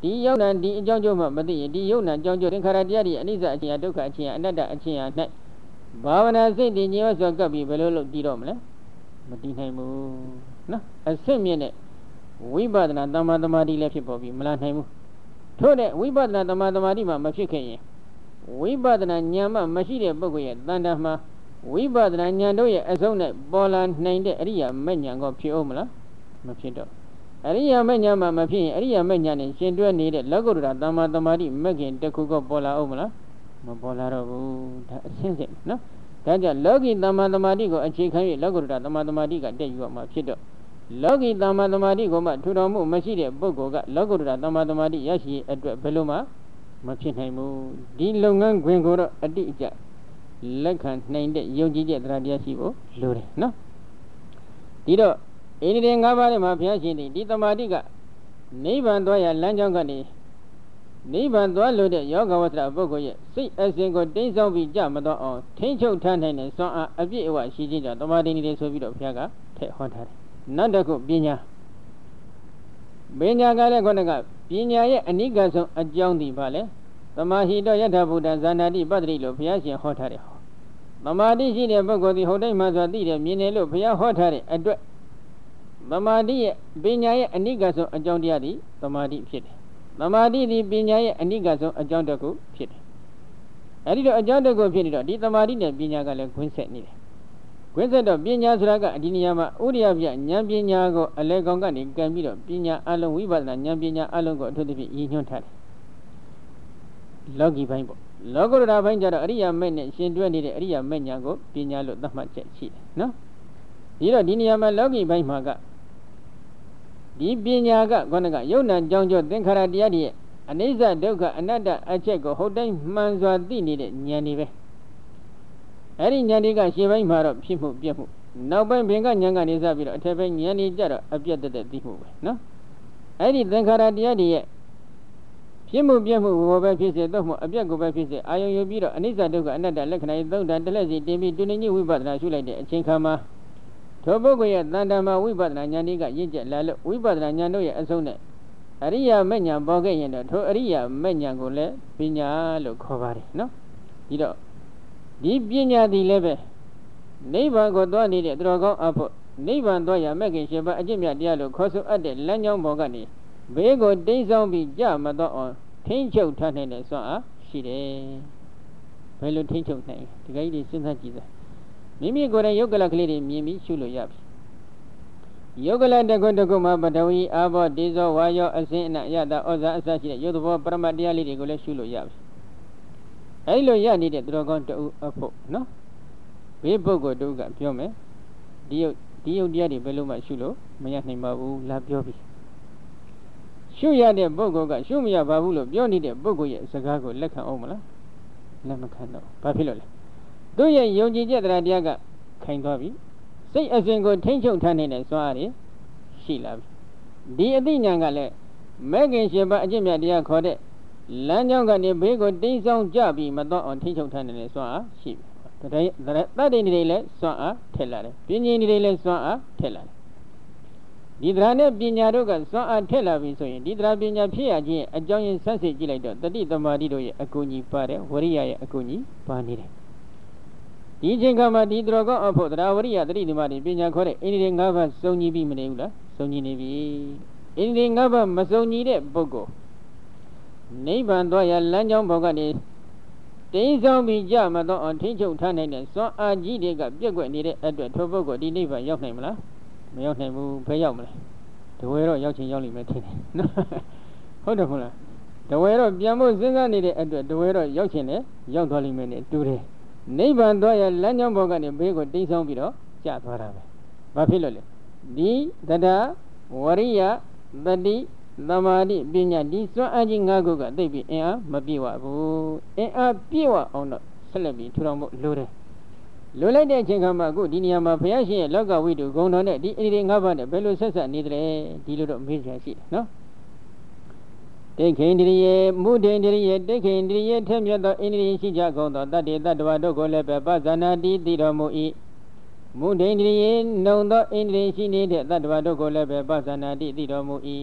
Speaker 1: ဒီယုံနာဒီအကြောင်းကျိုးမှမသိရင်ဒီယုံနာအကြောင်းကျိုးသင်္ခါရတရားတွေအနိစ္စအချင်းအဒုက္ခအချင်းအနတ္တအချင်းအ၌ဘာဝနာစိတ်တည်ငြိမ်စွာကပ်ပြီးဘယ်လိုလုပ်တည်တော့မလဲမတည်နိုင်ဘူးနော်အစစ်မြင့်တဲ့ဝိပဿနာသမ္မာသမာဓိလည်းဖြစ်ပေါ်ပြီးမလာနိုင်ဘူးထို့တဲ့ဝိပဿနာသမ္မာသမာဓိမှမဖြစ်ခဲ့ရင်ဝိပဿနာဉာဏ်မှမရှိတဲ့ပုဂ္ဂိုလ်ရဲ့တဏ္ဍာမှာဝိပဿနာဉာဏ်တို့ရဲ့အဆုံးနဲ့ပေါ်လာနိုင်တဲ့အရိယာမဉ္ဇဉ်ကိုဖြစ်အောင်မလားမဖြစ်တော့အရိယာမဉ္ဇဉ်မှမဖြစ်ရင်အရိယာမဉ္ဇဉ်နဲ့ရှင်တွဲနေတဲ့လောကုတ္တရာသမ္မာသမာဓိမဂ်ခင်တစ်ခုကပေါ်လာအောင်မလားမပေါ်လာတော့ဘူးဒါအရှင်းရှင်းနော်ဒါကြောင့်လောကီသမ္မာသမာဓိကိုအခြေခံ၍လောကုတ္တရာသမ္မာသမာဓိကတက်ယူရမှာဖြစ်တော့လောကီသမ္မာသမာဓိကိုမှထူထောင်မှုမရှိတဲ့ပုဂ္ဂိုလ်ကလောကုတ္တရာသမ္မာသမာဓိရရှိအတွက်ဘယ်လိုမှမဖြစ်နိုင်ဘူးဒီလုပ်ငန်းခွင်ကိုတော့အတိအကျလက်ခံနိုင်တဲ့ယုံကြည်ချက်တရားတရားရှိဖို့လိုတယ်နော်ဒီတော့ဣန္ဒြေ၅ပါးထဲမှာဘုရားရှင်ဒီသမာဓိကနိဗ္ဗာန်သွားရလမ်းကြောင်းကနေနိဗ္ဗာန်သွားလို့တဲ့ယောဂဝတ္တပုဂ္ဂိုလ်ရဲ့စိတ်အစဉ်ကိုတိမ့်ဆောင်ပြီးကြမတော့အောင်ထိမ့်ချုပ်ထားနိုင်တဲ့စွမ်းအားအပြည့်အဝရှိခြင်းကြောင့်သမာဓိနည်းလေးဆိုပြီးတော့ဘုရားကထည့်ဟောထားတယ်နောက်တစ်ခုပညာပညာကလည်းခေါင်းကပညာရဲ့အနိကဆုံးအကြောင်းဒီပါလေသမာဟိတောယထာဘုဒ္ဓဇာနာတိပတ္တိလို့ဘုရားရှင်ဟောထားတယ်ဟောသမာဓိရှိတဲ့ပုဂ္ဂိုလ်ဒီဟုတ်တိုင်းမှဆိုသိတယ်မြင်တယ်လို့ဘုရားဟောထားတဲ့အတွက်သမာဓိရဲ့ပညာရဲ့အနိကဆုံးအကြောင်းတရားဒီသမာဓိဖြစ်တယ်သမာဓိဒီပညာရဲ့အနိကဆုံးအကြောင်းတစ်ခုဖြစ်တယ်အဲဒီတော့အကြောင်းတစ်ခုဖြစ်နေတော့ဒီသမာဓိနဲ့ပညာကလည်းခွင်းဆက်နေတယ်ခွင်းဆက်တော့ပညာဆိုတာကဒီနေရာမှာဥရိယပြဉာဏ်ပညာကိုအလေကောင်ကနေကံပြီးတော့ပညာအလုံးဝိပဿနာဉာဏ်ပညာအလုံးကိုအထူးသဖြင့်ရည်ညွှန်းထားတယ်လောကီပိုင်းပေါ့လောကုတ္တရာပိုင်းကျတော့အရိယာမဲ့နဲ့ရှင်တွဲနေတဲ့အရိယာမဲ့ညာကိုပညာလို့သတ်မှတ်ချက်ရှိတယ်နော်ဒီတော့ဒီနေရာမှာလောကီပိုင်းမှာကဒီပညာကခေါင်းကယုံနာကြောင်းကြောသင်္ခါရတရားတွေရဲ့အနိစ္စဒုက္ခအနတ္တအချက်ကိုဟုတ်တိုင်းမှန်စွာသိနေတဲ့ဉာဏ်တွေပဲအဲ့ဒီဉာဏ်တွေကရှေ့ပိုင်းမှာတော့ဖြစ်မှုပြက်မှုနောက်ပိုင်းဘင်္ဂဉာဏ်ကနေစပြီးတော့အထက်ပိုင်းဉာဏ်တွေကြတော့အပြတ်တက်တဲ့သိမှုပဲနော်အဲ့ဒီသင်္ခါရတရားတွေရဲ့ဖြစ်မှုပြက်မှုဘောပဲဖြစ်စေတော့မှအပြတ်ကိုပဲဖြစ်စေအာယုံယူပြီးတော့အနိစ္စဒုက္ခအနတ္တလက္ခဏာသုံးတာတလက်စီတင်ပြီးတူနေကြီးဝိပဿနာရှုလိုက်တဲ့အချိန်ခါမှာထိုပုဂ္ဂိုလ်ရဲ့တန်တမာဝိပဿနာဉာဏ်တွေကရင့်ကျက်လာလို့ဝိပဿနာဉာဏ်တို့ရဲ့အဆုံးနဲ့အရိယာမဉ္ဇဉ်ပေါ်ခဲ့ရင်တော့ထိုအရိယာမဉ္ဇဉ်ကိုလည်းပညာလို့ခေါ်ပါတယ်နော်ဒီတော့ဒီပညာဒီလည်းပဲနိဗ္ဗာန်ကိုသွားနေတဲ့သူတော်ကောင်းအဖို့နိဗ္ဗာန်သွားရမဲ့ခင်ရှင်ဘအကျင့်မြတ်တရားလို့ခေါ်ဆိုအပ်တဲ့လမ်းကြောင်းပေါ်ကနေဘေးကိုတိမ့်ဆောင်ပြီးကြမတော့အောင်ထိမ့်ချုပ်ထားနိုင်တဲ့စွမ်းအားရှိတယ်ဘယ်လိုထိမ့်ချုပ်နိုင်ဒီကိစ္စစဉ်းစားကြည့်စမ်းမိမိကိုယ်တိုင်ယုတ်ကလကလေးတွေမြင်ပြီးရှုလို့ရပြီယုတ်ကလတကုတကုမှာပထဝီအာဘောဒေဇောဝါယောအစင်းအနယတဩဇာအစရှိတဲ့ယုတ်ဘောပရမတ်တရားလေးတွေကိုလည်းရှုလို့ရပြီအဲဒီလိုရနေတဲ့သူတော်ကောင်းတဦးအဖို့နော်ဘေးပုဂ္ဂိုလ်တဦးကပြောမယ်ဒီယုတ်ဒီယုတ်တရားတွေဘယ်လိုမှရှုလို့မရနိုင်ပါဘူးလာပြောပြီရှုရတဲ့ပုဂ္ဂိုလ်ကရှုမရပါဘူးလို့ပြောနေတဲ့ပုဂ္ဂိုလ်ရဲ့စကားကိုလက်ခံအောင်မလားလက်မခံတော့ဘာဖြစ်လို့လဲသူရဲ့ယုံကြည်ချက်တရားတရားကခိုင်သွားပြီစိတ်အစဉ်ကိုထိမ့်ချုပ်ထားနေတဲ့စွမ်းအားတွေရှိလာပြီဒီအသိဉာဏ်ကလည်းမဲ့ခင်ရှင်ဘအကျင့်မြတ်တရားခေါ်တဲ့လမ်းကြောင်းကနေဘေးကိုတိမ့်ဆောင်ကြပြီးမတော့အောင်ထိမ့်ချုပ်ထားနေတဲ့စွမ်းအားရှိပြီတည်းတတ္တိနေတွေလည်းစွမ်းအားထက်လာတယ်ပညာနေတွေလည်းစွမ်းအားထက်လာတယ်ဒီတရားနဲ့ပညာတို့ကစွမ်းအားထက်လာပြီဆိုရင်ဒီတရားပညာဖြစ်ရခြင်းအကြောင်းရင်းဆက်စစ်ကြည့်လိုက်တော့တတိသမာဓိတို့ရဲ့အကူအညီပါတယ်ဝရိယရဲ့အကူအညီပါနေတယ်ဒီချိန်ခါမှာဒီသူတော်ကောင်းအဖို့တရားဝရိယတတိသမာဓိပညာခေါ်တဲ့အိန္ဒိယ၅ပါးစုံညီပြီးမနေဘူးလားစုံညီနေပြီအိန္ဒိယ၅ပါးမစုံညီတဲ့ပုဂ္ဂိုလ်နိဗ္ဗာန်သွားရလမ်းကြောင်းဘောကနေတိမ့်ဆောင်ပြီးကြမတော့အောင်ထိမ့်ချုပ်ထားနိုင်တဲ့စွမ်းအားကြီးတွေကပြက်ကွက်နေတဲ့အတွက်ထိုပုဂ္ဂိုလ်ဒီနိဗ္ဗာန်ရောက်နိုင်မလားမရောက်နိုင်ဘူးဘယ်ရောက်မလဲတဝဲတော့ရောက်ချင်ရောက်လိမ့်မယ်ထင်တယ်နော်ဟုတ်တယ်မဟုတ်လားတဝဲတော့ပြန်ဖို့စဉ်းစားနေတဲ့အတွက်တဝဲတော့ရောက်ချင်တယ်ရောက်သွားလိမ့်မယ်နဲ့တူတယ်နိဗ္ဗာန်သွားရလမ်းကြောင်းဘောကနေဘေးကိုတိမ့်ဆောင်ပြီးတော့ကျသွားတာပဲဘာဖြစ်လို့လဲဒီတတဝရိယတတိသမာဓိပညာဒီစွမ်းအားကြီး၅ခုကသိပြီးအင်အားမပြည့်ဝဘူးအင်အားပြည့်ဝအောင်တော့ဆက်လက်ပြီးထူထောင်ဖို့လိုတယ်လိုလိုက်တဲ့အချိန်ခါမှာအခုဒီနေရာမှာဘုရားရှင်ရဲ့လောကဝိတုဂုဏ်တော်နဲ့ဒီအိန္ဒိယ၅ပါးနဲ့ဘယ်လိုဆက်ဆက်နေတယ်ဒီလိုတော့မေးချင်ရှိတယ်နော်တိခေန္ဒိယေမုဒိန္ဒိယေတိခေန္ဒိယေထက်မြတ်သောအိန္ဒိယရှိကြကုန်သောတတ္တေတ္တဝါတို့ကိုလည်းပဲပဇာနာတိသိတော်မူ၏မုဒိန္ဒိယေနှုံသောအိန္ဒိယရှိနေတဲ့တတ္တဝါတို့ကိုလည်းပဲပဇာနာတိသိတော်မူ၏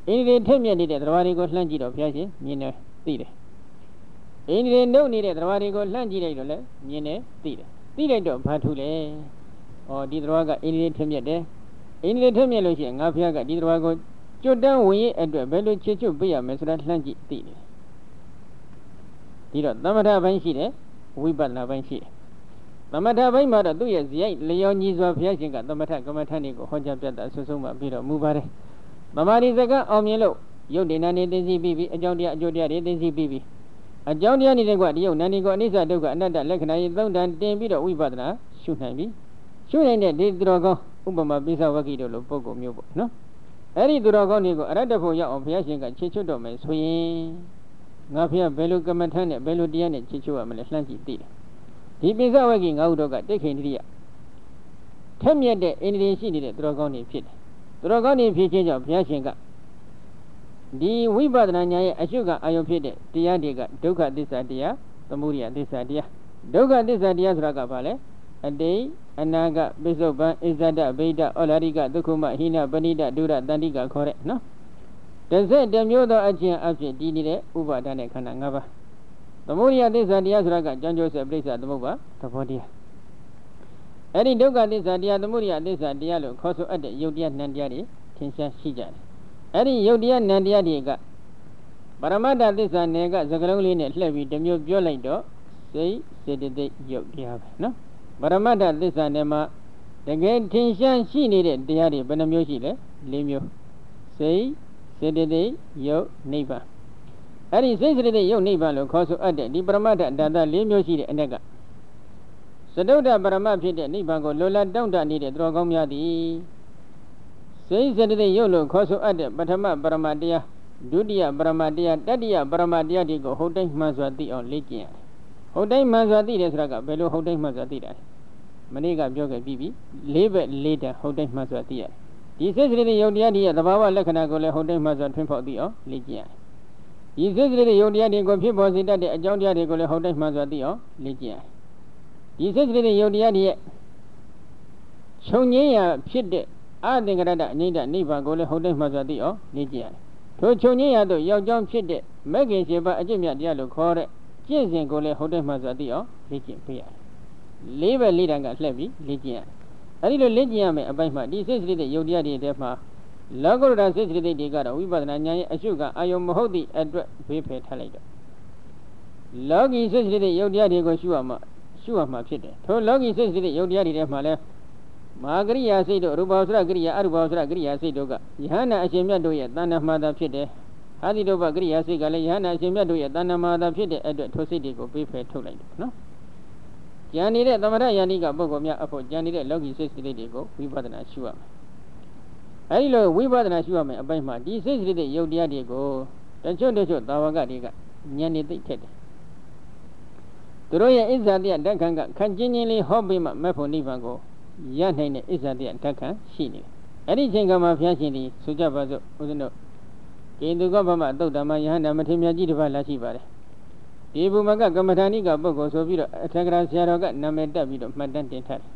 Speaker 1: အိန္ဒိရေထက်မြက်နေတဲ့သဘာဝတွေကိုလှမ်းကြည့်တော့ဘုရားရှင်မြင်တယ်သိတယ်အိန္ဒိရေနှုတ်နေတဲ့သဘာဝတွေကိုလှမ်းကြည့်လိုက်တော့လည်းမြင်တယ်သိတယ်သိလိုက်တော့ဘာထူလဲဩဒီသဘာဝကအိန္ဒိရေထက်မြက်တယ်အိန္ဒိရေထက်မြက်လို့ရှိရင်ငါဘုရားကဒီသဘာဝကိုကျွတ်တန်းဝင်ရဲ့အတွက်ဘယ်လိုချစ်ချွတ်ပေးရမလဲဆိုတာလှမ်းကြည့်သိတယ်ဒီတော့သမထဘိုင်းရှိတယ်ဝိပဿနာဘိုင်းရှိတယ်သမထဘိုင်းမှာတော့သူ့ရဲ့ဇယိုက်လျော်ညီစွာဘုရားရှင်ကသမထကမ္မထန်တွေကိုဟောကြားပြတာဆွဆုံးမှပြီးတော့မူပါတယ်သမာဓိစကားအောင်မြင်လို့ရုပ်ဒေနာနေသိသိပြီးပြီးအကြောင်းတရားအကျိုးတရားတွေသိသိပြီးပြီးအကြောင်းတရားနေတဲ့ကွဒီယုတ်နာနေကိုအနိစ္စဒုက္ခအနတ္တလက္ခဏာရေးသုံးတန်တင်ပြီးတော့ဝိပဿနာရှုနိုင်ပြီရှုနိုင်တဲ့ဒီသူတော်ကောင်းဥပမာပိဿဝဂ္ဂိတို့လိုပုဂ္ဂိုလ်မျိုးပေါ့နော်အဲ့ဒီသူတော်ကောင်းတွေကိုအရတ္တဖို့ရောက်အောင်ဘုရားရှင်ကချေချွတ်တော်မယ်ဆိုရင်ငါဘုရားဘယ်လိုကမ္မထမ်းနဲ့ဘယ်လိုတရားနဲ့ချေချွတ်ရမလဲလှမ်းကြည့်သိတယ်ဒီပိဿဝဂ္ဂိငါးခုတော့ကတိတ်ခိန်တရိယထက်မြက်တဲ့အိန္ဒိယရှိနေတဲ့သူတော်ကောင်းတွေဖြစ်တယ်သူတော်ကောင်းတွေဖြစ်ခြင်းကြောင့်ဘုရားရှင်ကဒီဝိပဿနာဉာဏ်ရဲ့အရှုကအာယုဖြစ်တဲ့တရားတွေကဒုက္ခသစ္စာတရားသမုဒယသစ္စာတရားဒုက္ခသစ္စာတရားဆိုတာကဘာလဲအတိတ်အနာဂတ်ပိဿုပ္ပံဣဇဒဗိဒဩလာရိကဒုက္ခမဟိနပဏိဒဒုရတန္တိကခေါ်တဲ့နော်တစ်ဆက်တစ်မျိုးသောအခြင်းအဖြစ်တည်နေတဲ့ဥပါဒနဲ့ခန္ဓာ၅ပါးသမုဒယသစ္စာတရားဆိုတာကကြံကြိုးဆက်ပြိဿသမုပ္ပါသဘောတရားအဲ့ဒီဒုက္ခသစ္စာတရားသမုဒယသစ္စာတရားလို့ခေါ်ဆိုအပ်တဲ့ယုတ်တရားနံတရားတွေထင်ရှားရှိကြတယ်အဲ့ဒီယုတ်တရားနံတရားတွေကပရမတ္ထသစ္စာနယ်ကစကလုံးလေးနဲ့လှည့်ပြီးတစ်မျိုးပြောလိုက်တော့စိတ်စေတသိက်ယုတ်တရားပဲနော်ပရမတ္ထသစ္စာနယ်မှာတကယ်ထင်ရှားရှိနေတဲ့တရားတွေဘယ်နှမျိုးရှိလဲ၄မျိုးစိတ်စေတသိက်ယုတ်နိဗ္ဗာန်အဲ့ဒီစိတ်စေတသိက်ယုတ်နိဗ္ဗာန်လို့ခေါ်ဆိုအပ်တဲ့ဒီပရမတ္ထဓာတ်၄မျိုးရှိတဲ့အ낵ကစတုဒ္ဓပရမတ်ဖြစ်တဲ့နိဗ္ဗာန်ကိုလောလတောင့်တနေတဲ့သူတော်ကောင်းများသည်စိတ်စေတသိက်ယုတ်လို့ခေါ်ဆိုအပ်တဲ့ပထမပရမတ်တရားဒုတိယပရမတ်တရားတတိယပရမတ်တရားတွေကိုဟုတ်တိုင်းမှန်စွာသိအောင်လေ့ကျင့်ရတယ်ဟုတ်တိုင်းမှန်စွာသိတယ်ဆိုတာကဘယ်လိုဟုတ်တိုင်းမှန်စွာသိတာလဲမနေ့ကပြောခဲ့ပြီးပြီလေးဘက်လေးတန်ဟုတ်တိုင်းမှန်စွာသိရတယ်ဒီစိတ်စေတသိက်ယုတ်တရားတွေရဲ့သဘာဝလက္ခဏာကိုလည်းဟုတ်တိုင်းမှန်စွာထွန်းဖော်သိအောင်လေ့ကျင့်ရတယ်ဒီစိတ်စေတသိက်ယုတ်တရားတွေကိုဖြစ်ပေါ်စေတတ်တဲ့အကြောင်းတရားတွေကိုလည်းဟုတ်တိုင်းမှန်စွာသိအောင်လေ့ကျင့်ရတယ်ဒီစိတ်ကလေးတွေယုတ်တရားတွေရဲ့ခြုံငင်းရာဖြစ်တဲ့အသင်္ကရတအငိမ့်တနိဗ္ဗာန်ကိုလည်းဟုတ်တိုင်းမှစွာသိအောင်လေ့ကျင့်ရတယ်။ထိုခြုံငင်းရာတို့ရောက်ကြောင်းဖြစ်တဲ့မဂ္ဂင်ရှင်ပါအကျင့်မြတ်တရားလို့ခေါ်တဲ့ကျင့်စဉ်ကိုလည်းဟုတ်တိုင်းမှစွာသိအောင်လေ့ကျင့်ပေးရတယ်။လေးပဲလေးတန်ကလှည့်ပြီးလေ့ကျင့်ရတယ်။အဲဒီလိုလေ့ကျင့်ရမယ်အပိုင်းမှာဒီစိတ်ကလေးတွေယုတ်တရားတွေထဲမှာလောကုတ္တရာစိတ်ကလေးတွေကတော့ဝိပဿနာဉာဏ်ရဲ့အရှုကအာယုံမဟုတ်သည့်အတွက်ဘေးဖယ်ထားလိုက်တော့လောကီစိတ်ကလေးတွေယုတ်တရားတွေကိုရှုရမှာရှုရမှာဖြစ်တယ်ထိုလောကီစိတ်စိတ်ယုတ်တရားတွေထဲမှာလဲမဟာကရိယာစိတ်တို့ရူပဝဆရကရိယာအရူပဝဆရကရိယာစိတ်တို့ကယဟနာအရှင်မြတ်တို့ရဲ့တဏ္ဍမှာသာဖြစ်တယ်အာတိတုပ္ပကရိယာစိတ်ကလည်းယဟနာအရှင်မြတ်တို့ရဲ့တဏ္ဍမှာသာဖြစ်တဲ့အတွက်ထိုစိတ်တွေကိုပေးဖယ်ထုတ်လိုက်တယ်နော်ဉာဏ်နေတဲ့သမထယန္တိကပုဂ္ဂိုလ်များအဖို့ဉာဏ်နေတဲ့လောကီစိတ်စိတ်တွေကိုဝိပဿနာရှုရမယ်အဲဒီလိုဝိပဿနာရှုရမယ်အပိုင်းမှာဒီစိတ်စိတ်ယုတ်တရားတွေကိုတချို့တချို့သာဝကတွေကဉာဏ်နေသိထက်တယ်သူတို့ရဲ့အစ္ဆာတယဓက္ခံကခံချင်းချင်းလေးဟောပြီးမှမက်ဖို့နိဗ္ဗာန်ကိုရနိုင်တဲ့အစ္ဆာတယဓက္ခံရှိနေတယ်။အဲ့ဒီအချိန်ကမှဘုရားရှင်ဒီဆိုကြပါစို့ဦးဇင်းတို့ကေတုကဗမသုတ်တမယဟန္တာမထေရမြတ်ကြီးတစ်ပါးလာရှိပါတယ်။ဒီဘုမကကမ္မထာနိကပုဂ္ဂိုလ်ဆိုပြီးတော့အထက်ကရာဆရာတော်ကနာမည်တက်ပြီးတော့မှတ်တမ်းတင်ထားတယ်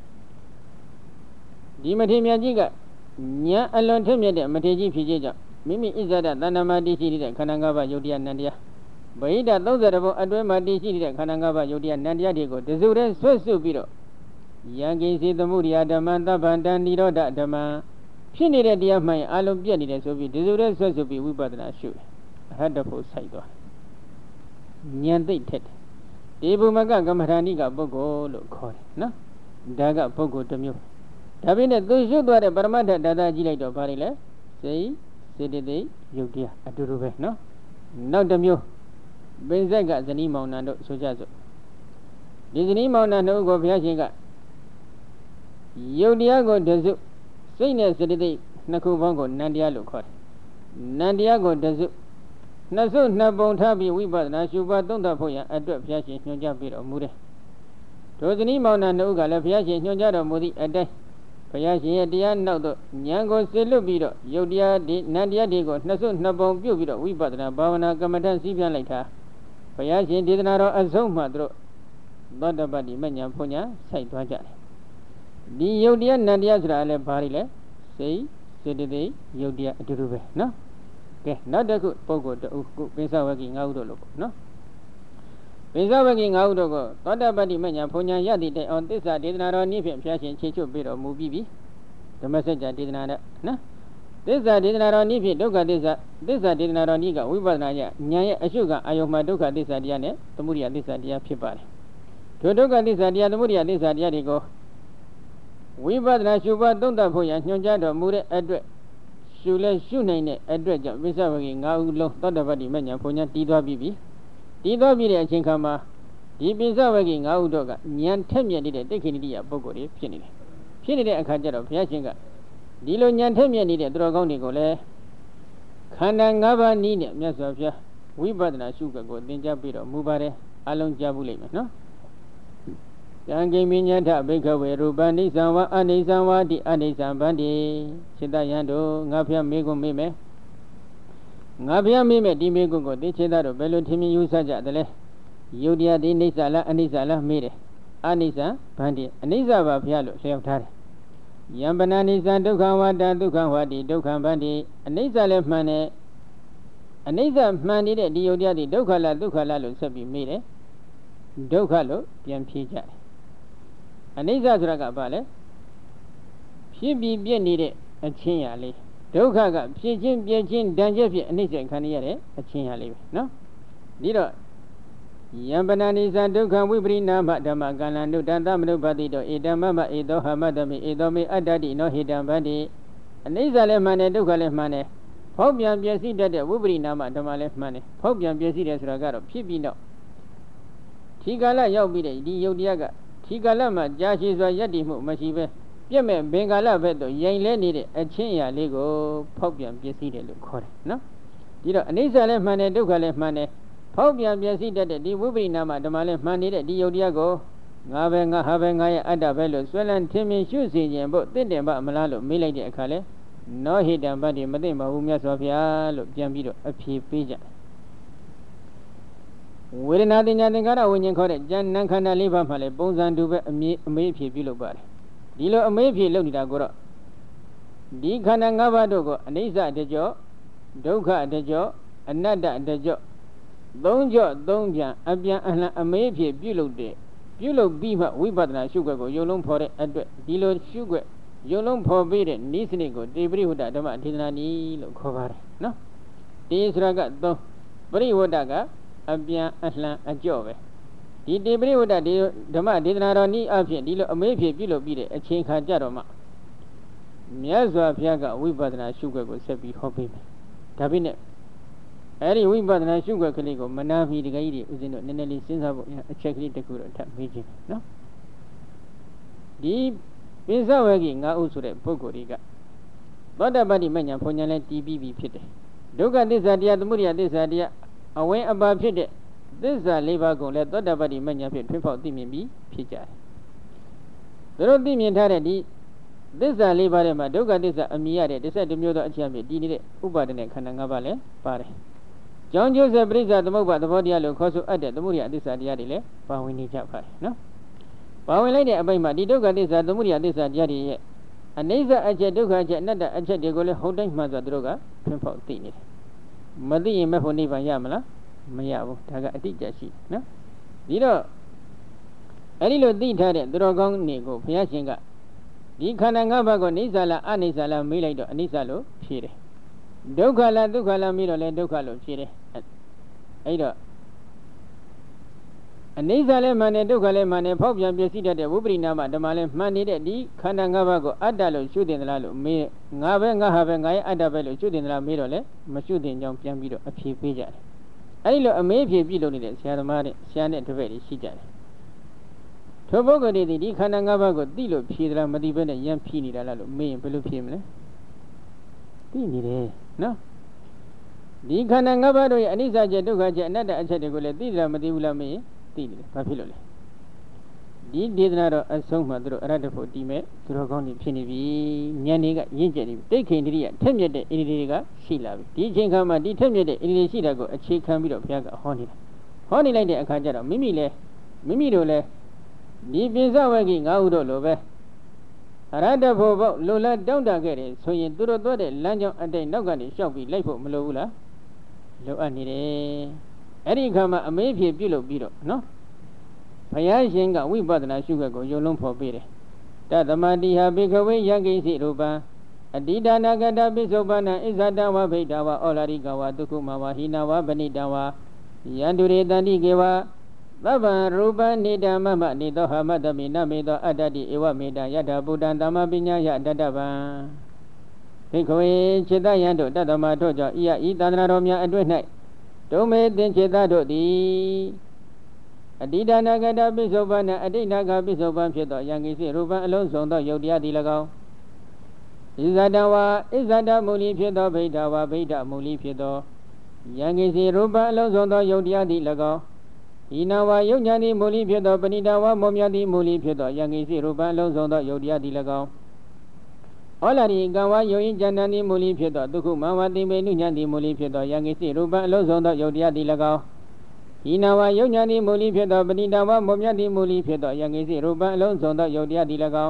Speaker 1: ။ဒီမထေရမြတ်ကြီးကညာအလွန်ထက်မြက်တဲ့မထေရကြီးဖြစ်ခြင်းကြောင့်မိမိအစ္ဆာတသဏ္ဍမတိရှိတဲ့ခန္ဓာ၅ပါးယုတ်တရားနန္တရားဗိဓာသုံးဆယ်ဘုံအတွင်းမှာတည်ရှိနေတဲ့ခန္ဓာ၅ပါးယုတ်တရားနန္တရားတွေကိုတစုတည်းဆွတ်ဆွပြီးတော့ယံကိစီသမုဒိယဓမ္မသဗ္ဗန္တနိရောဓဓမ္မဖြစ်နေတဲ့တရားမှန်အလုံးပြည့်နေတယ်ဆိုပြီးတစုတည်းဆွတ်ဆွပြီးဝိပဿနာရှုတယ်အဟတ္တဖို့စိုက်သွားဉာဏ်သိထက်တယ်ဒီဘုမကကမ္မထာနိကပုဂ္ဂိုလ်လို့ခေါ်တယ်နော်ဒါကပုဂ္ဂိုလ်တစ်မျိုးဒါပေမဲ့သူရှုသွားတဲ့ပရမတ္ထဓာတ်ကြီးလိုက်တော့ဘာတွေလဲစိတ်စေတသိက်ယုတ်တရားအတူတူပဲနော်နောက်တစ်မျိုးပင်ဇက်ကဇနီးမောင်နှံတို့ဆိုကြစို့ဒီဇနီးမောင်နှံတို့ကိုဘုရားရှင်ကယုတ်တရားကိုတစုစိတ်နဲ့စေတသိက်နှစ်ခုပေါင်းကိုနန္တရားလို့ခေါ်တယ်နန္တရားကိုတစုနှစ်စုနှစ်ပုံထားပြီးဝိပဿနာရှုပါသုံးသပ်ဖို့ရန်အတွက်ဘုရားရှင်ညွှန်ကြားပေးတော်မူတယ်ဒုဇနီးမောင်နှံတို့ကလည်းဘုရားရှင်ညွှန်ကြားတော်မူသည့်အတိုင်းဘုရားရှင်ရဲ့တရားနောက်တော့ဉာဏ်ကိုစေလွတ်ပြီးတော့ယုတ်တရားဒီနန္တရားတွေကိုနှစ်စုနှစ်ပုံပြုတ်ပြီးတော့ဝိပဿနာဘာဝနာကမ္မထစီးပြန်လိုက်တာဘုရားရှင်ဒေသနာတော်အဆုံးမှသူတို့သောတပတ္တိမဉ္ဇဉ်ဖွညာစိုက်သွားကြတယ်ဒီယုတ်တရားနန္တရားဆိုတာလည်းဘာတွေလဲစိတ်စေတသိက်ယုတ်တရားအတူတူပဲနော်ကဲနောက်တစ်ခုပုဂ္ဂိုလ်တူခုပိဿဝဂီငါးဦးတို့လို့ပေါ့နော်ပိဿဝဂီငါးဦးတို့ကိုသောတာပတ္တိမညာဘုံညာရတိတဲ့အောင်သစ္စာဒေသနာတော်နည်းဖြင့်ဘုရားရှင်ခြေချွတ်ပြီးတော်မူပြီးပြီဓမ္မစကြာဒေသနာနဲ့နော်သစ္စာဒေသနာတော်နည်းဖြင့်ဒုက္ခသစ္စာသစ္စာဒေသနာတော်နည်းကဝိပဿနာဉာဏ်ရဲ့အရှုခံအာယုံမှာဒုက္ခသစ္စာတရားနဲ့သမုဒယသစ္စာတရားဖြစ်ပါတယ်ထိုဒုက္ခသစ္စာတရားသမုဒယသစ္စာတရားတွေကိုဝိပဿနာရှုပါသုံးသပ်ဖို့ရညွှန်ကြားတော်မူတဲ့အတွက်ရှုလဲရှုနိုင်တဲ့အတွက်ကြောင့်ပိဿဝဂီငါးဦးလုံးသောတာပတ္တိမညာဘုံညာတည်သွားပြီးပြီတည်သွားပြီးတဲ့အချိန်ခါမှာဒီပိဿဝဂီငါးဦးတို့ကဉာဏ်ထက်မြက်နေတဲ့တိက္ခိဏိယပုဂ္ဂိုလ်တွေဖြစ်နေတယ်ဖြစ်နေတဲ့အခါကျတော့ဘုရားရှင်ကဒီလိုဉာဏ်ထက်မြက်နေတဲ့သူတော်ကောင်းတွေကိုလည်းခန္ဓာ၅ပါးနည်းနဲ့မြတ်စွာဘုရားဝိပဿနာရှုခွက်ကိုသင်ကြားပြီးတော့မူပါတယ်အလုံးကြားဘူးလိမ့်မယ်နော်ယံကိမိညထဘိက္ခဝေရူပနိသံဝအနိသံဝတိအနိသံဗန္တိစေတယံတို့ငါဖျားမေးခွန်းမေးမယ်ငါဖျားမေးမယ်ဒီမေးခွန်းကိုသိချေသားတို့ဘယ်လိုထင်မြင်ယူဆကြသလဲယုတ်တရားဒီနိစ္စလားအနိစ္စလားမေးတယ်အနိစ္စဗန္တိအနိစ္စပါဖျားလို့လျှောက်ထားတယ်ယံပနာနိစ္စဒုက္ခဝါဒဒုက္ခဝါတိဒုက္ခဗန္တိအနိစ္စလည်းမှန်တယ်အနိစ္စမှန်နေတဲ့ဒီယုတ်တရားဒီဒုက္ခလားဒုက္ခလားလို့ဆက်ပြီးမေးတယ်ဒုက္ခလို့ပြန်ဖြေကြတယ်အနိစ္စဆိုတာကဘာလဲဖြစ်ပြီးပြည့်နေတဲ့အချင်းရာလေးဒုက္ခကဖြစ်ချင်းပြည့်ချင်းတန်ကျက်ဖြစ်အနိစ္စခံရတဲ့အချင်းရာလေးပဲနော်ဒီတော့ယံပနာနိစ္စဒုက္ခဝိပရိနာမဓမ္မကလန္တုတန်သမနုပတိတောဧတမမဧသောဟမတမိဧသောမေအတ္တတိနောဟိတံဗန္တိအနိစ္စလည်းမှန်တယ်ဒုက္ခလည်းမှန်တယ်ဖောက်ပြန်ပြည့်စည်တတ်တဲ့ဝိပရိနာမဓမ္မလည်းမှန်တယ်ဖောက်ပြန်ပြည့်စည်တယ်ဆိုတာကတော့ဖြစ်ပြီးတော့ဒီကာလရောက်ပြီးတဲ့ဒီယုတ်တရားကဒီကာလမှာကြာရှည်စွာယက်တည်မှုမရှိပဲပြည့်မဲ့ဘင်္ဂလာဘက်သို့ရင်လဲနေတဲ့အချင်းအရာလေးကိုဖောက်ပြန်ပြည့်စည်တယ်လို့ခေါ်တယ်နော်ဒီတော့အနိစ္စလည်းမှန်တယ်ဒုက္ခလည်းမှန်တယ်ဖောက်ပြန်ပြည့်စည်တတ်တဲ့ဒီဝိပရိနာမဓမ္မလည်းမှန်နေတဲ့ဒီယုတ်တရားကိုငါပဲငါဟာပဲငါရဲ့အတ္တပဲလို့ဆွဲလန်းထင်မြင်ရှုစေခြင်းဖို့တင့်တယ်ပါမလားလို့မေးလိုက်တဲ့အခါလဲနောဟိတံဗတ္တိမသိပါဘူးမြတ်စွာဘုရားလို့ပြန်ပြီးတော့အဖြေပေးကြတယ်ဝေဒနာတင်ညာသင်္ခါရဝိညာဉ်ခေါ်တဲ့ဉာဏ်နံခန္ဓာလေးပါးမှလည်းပုံစံတူပဲအမေးအမေးဖြေပြုလုပ်ပါတယ်ဒီလိုအမေးဖြေလုပ်နေတာကိုတော့ဒီခန္ဓာ၅ပါးတို့ကိုအနိစ္စတကြောဒုက္ခတကြောအနတ္တတကြောသုံးကြောသုံးပြန်အပြန်အလှန်အမေးဖြေပြုလုပ်တဲ့ပြုလုပ်ပြီးမှဝိပဿနာရှုခွက်ကိုယုံလုံးဖော်တဲ့အတွက်ဒီလိုရှုခွက်ယုံလုံးဖော်ပြီးတဲ့နိစ္စနစ်ကိုတေပရိဝတ္တဓမ္မဒေသနာနည်းလို့ခေါ်ပါတယ်နော်တေဆိုတာကသုံးပရိဝတ္တကအပြန်အလှန်အကြော့ပဲဒီတေပရိဝတ္တဒီဓမ္မဒေသနာတော်နည်းအဖြစ်ဒီလိုအမေးဖြေပြုလုပ်ပြီးတဲ့အချိန်ခါကြတော့မှမြတ်စွာဘုရားကဝိပဿနာရှုခွက်ကိုဆက်ပြီးဟောပေးမယ်ဒါပေမဲ့အဲ့ဒီဝိပဿနာရှုခွက်ကလေးကိုမနာမီတကယ်ကြီးဦးဇင်းတို့နည်းနည်းလေးစဉ်းစားဖို့အချက်ကလေးတစ်ခုတော့ထပ်မေးခြင်းနော်ဒီပိဿဝဂီငါးဦးဆိုတဲ့ပုဂ္ဂိုလ်တွေကသောတာပတ္တိမညာဘုံညာလဲတည်ပြီးပြီဖြစ်တယ်ဒုက္ခသစ္စာတရားသမုဒယသစ္စာတရားအဝိအပါဖြစ်တဲ့သစ္စာလေးပါးကိုလည်းသောတာပတ္တိမညာဖြင့်ထွန်းဖောက်သိမြင်ပြီးဖြစ်ကြတယ်သူတို့သိမြင်ထားတဲ့ဒီသစ္စာလေးပါးထဲမှာဒုက္ခသစ္စာအမြင်ရတဲ့တစ်ဆက်တစ်မျိုးသောအချက်အမြင်တည်နေတဲ့ဥပါဒနဲ့ခန္ဓာ၅ပါးလည်းပါတယ်ကြောင်းကျိုးဆက်ပရိစ္ဆာသမုပ္ပါသဘောတရားလို့ခေါ်ဆိုအပ်တဲ့သမုဒယသစ္စာတရားတွေလည်းပါဝင်နေကြပါတယ်နော်ပါဝင်လိုက်တဲ့အပိုင်းမှာဒီဒုက္ခသစ္စာသမုဒယသစ္စာတရားတွေရဲ့အနိစ္စအချက်ဒုက္ခအချက်အနတ္တအချက်တွေကိုလည်းဟုတ်တိုင်းမှန်စွာသူတို့ကထွန်းဖောက်သိနေတယ်မသိရင်မဲ့ဖို့နိဗ္ဗာန်ရမလားမရဘူးဒါကအတိအကျရှိနော်ဒီတော့အဲ့ဒီလိုသိထားတဲ့သူတော်ကောင်းတွေကိုဘုရားရှင်ကဒီခန္ဓာ၅ပါးကိုနိစ္စလားအနိစ္စလားမေးလိုက်တော့အနိစ္စလို့ဖြေတယ်ဒုက္ခလားဒုက္ခလားမေးတော့လည်းဒုက္ခလို့ဖြေတယ်အဲ့တော့အနိစ္စလည်းမှန်တယ်ဒုက္ခလည်းမှန်တယ်ဖောက်ပြန်ပြည့်စည်တတ်တဲ့ဝိပရိနာမဓမ္မလည်းမှန်နေတဲ့ဒီခန္ဓာ၅ပါးကိုအတ္တလို့ရှုတင်သလားလို့မေးငါပဲငါဟာပဲငါရဲ့အတ္တပဲလို့ရှုတင်သလားမေးတော့လည်းမရှုတင်ကြောင်းပြန်ပြီးတော့အဖြေပေးကြတယ်အဲ့ဒီလိုအမေးဖြေပြုလုပ်နေတဲ့ဆရာသမားတွေဆရာနဲ့တပည့်တွေရှိကြတယ်ထိုပုဂ္ဂိုလ်တွေဒီခန္ဓာ၅ပါးကိုသိလို့ဖြေသလားမသိဘဲနဲ့ရမ်းဖြေနေတာလားလို့မေးရင်ဘယ်လိုဖြေမလဲသိနေတယ်နော်ဒီခန္ဓာ၅ပါးတို့ရဲ့အနိစ္စချက်ဒုက္ခချက်အနတ္တအချက်တွေကိုလည်းသိသလားမသိဘူးလားမေးရင်သိနေတယ်ဘာဖြစ်လို့လဲဒီဒေသနာတော့အဆုံးမှသူတို့အရတ္တဖို့တည်မဲ့သူတော်ကောင်းတွေဖြစ်နေပြီဉာဏ်တွေကရင့်ကျက်နေပြီတိတ်ခိန်တရိယထက်မြက်တဲ့ဣန္ဒြေတွေကရှိလာပြီဒီအချိန်ခါမှာဒီထက်မြက်တဲ့ဣန္ဒြေရှိတာကိုအခြေခံပြီးတော့ဘုရားကဟောနေတာဟောနေလိုက်တဲ့အခါကျတော့မိမိလဲမိမိတို့လဲဒီပိဿဝဂီငါးဦးတို့လိုပဲအရဟတဖို့ပေါ့လိုလားတောင်းတခဲ့တယ်ဆိုရင်သူတို့သွားတဲ့လမ်းကြောင်းအတိုင်းနောက်ကနေရှောက်ပြီးလိုက်ဖို့မလိုဘူးလားလိုအပ်နေတယ်အဲ့ဒီခါမှာအမေးဖြေပြုလုပ်ပြီးတော့နော်ဘုရားရှင်ကဝိပဿနာရှုခက်ကိုယုံလုံးဖော်ပေးတယ်တသမတိဟာဘိကဝေယံကိစီရူပံအတိဒါနာကတပိစုပ္ပနံဣဇဒဝဗိဒဝဩလာရိကဝဒုက္ခမဝဟိနဝဗနိတဝယန္တုရေတန္တိကေဝသဗ္ဗံရူပနိတမမနိသောဟမတမိနမေသောအတ္တတိဧဝမေတယတဗုဒ္ဓံသမ္မာပညာယတတ္တဗံဘိကဝေจิตယံတို့တတ္တမတို့ကြောင့်ဤယဤသန္တနာတော်များအတွင်း၌ဒုမေသင်္ချေတတို့သည်အတိဒါနာကတပိစုပ္ပနံအတိနာကပိစုပ္ပံဖြစ်သောယံကိစီရူပံအလုံးစုံသောယုတ်တရားသည်၎င်းဣဇဒဝဣဇဒမူလီဖြစ်သောဗိဒဝဗိဒမူလီဖြစ်သောယံကိစီရူပံအလုံးစုံသောယုတ်တရားသည်၎င်းဤနာဝယုတ်ညာတိမူလီဖြစ်သောပဏိတဝမောမြတိမူလီဖြစ်သောယံကိစီရူပံအလုံးစုံသောယုတ်တရားသည်၎င်းဩလာရိကဝယုံရင်ဉာဏ်တိမူလီဖြစ်သောဒုက္ခမဝတိမေနုဉာဏ်တိမူလီဖြစ်သောယံကိစီရူပံအလုံးစုံသောယုတ်တရားသည်၎င်းဤနာဝယုံညာတိမူလီဖြစ်သောပဏိတဝမောမြတိမူလီဖြစ်သောယံကိစီရူပံအလုံးစုံသောယုတ်တရားသည်၎င်း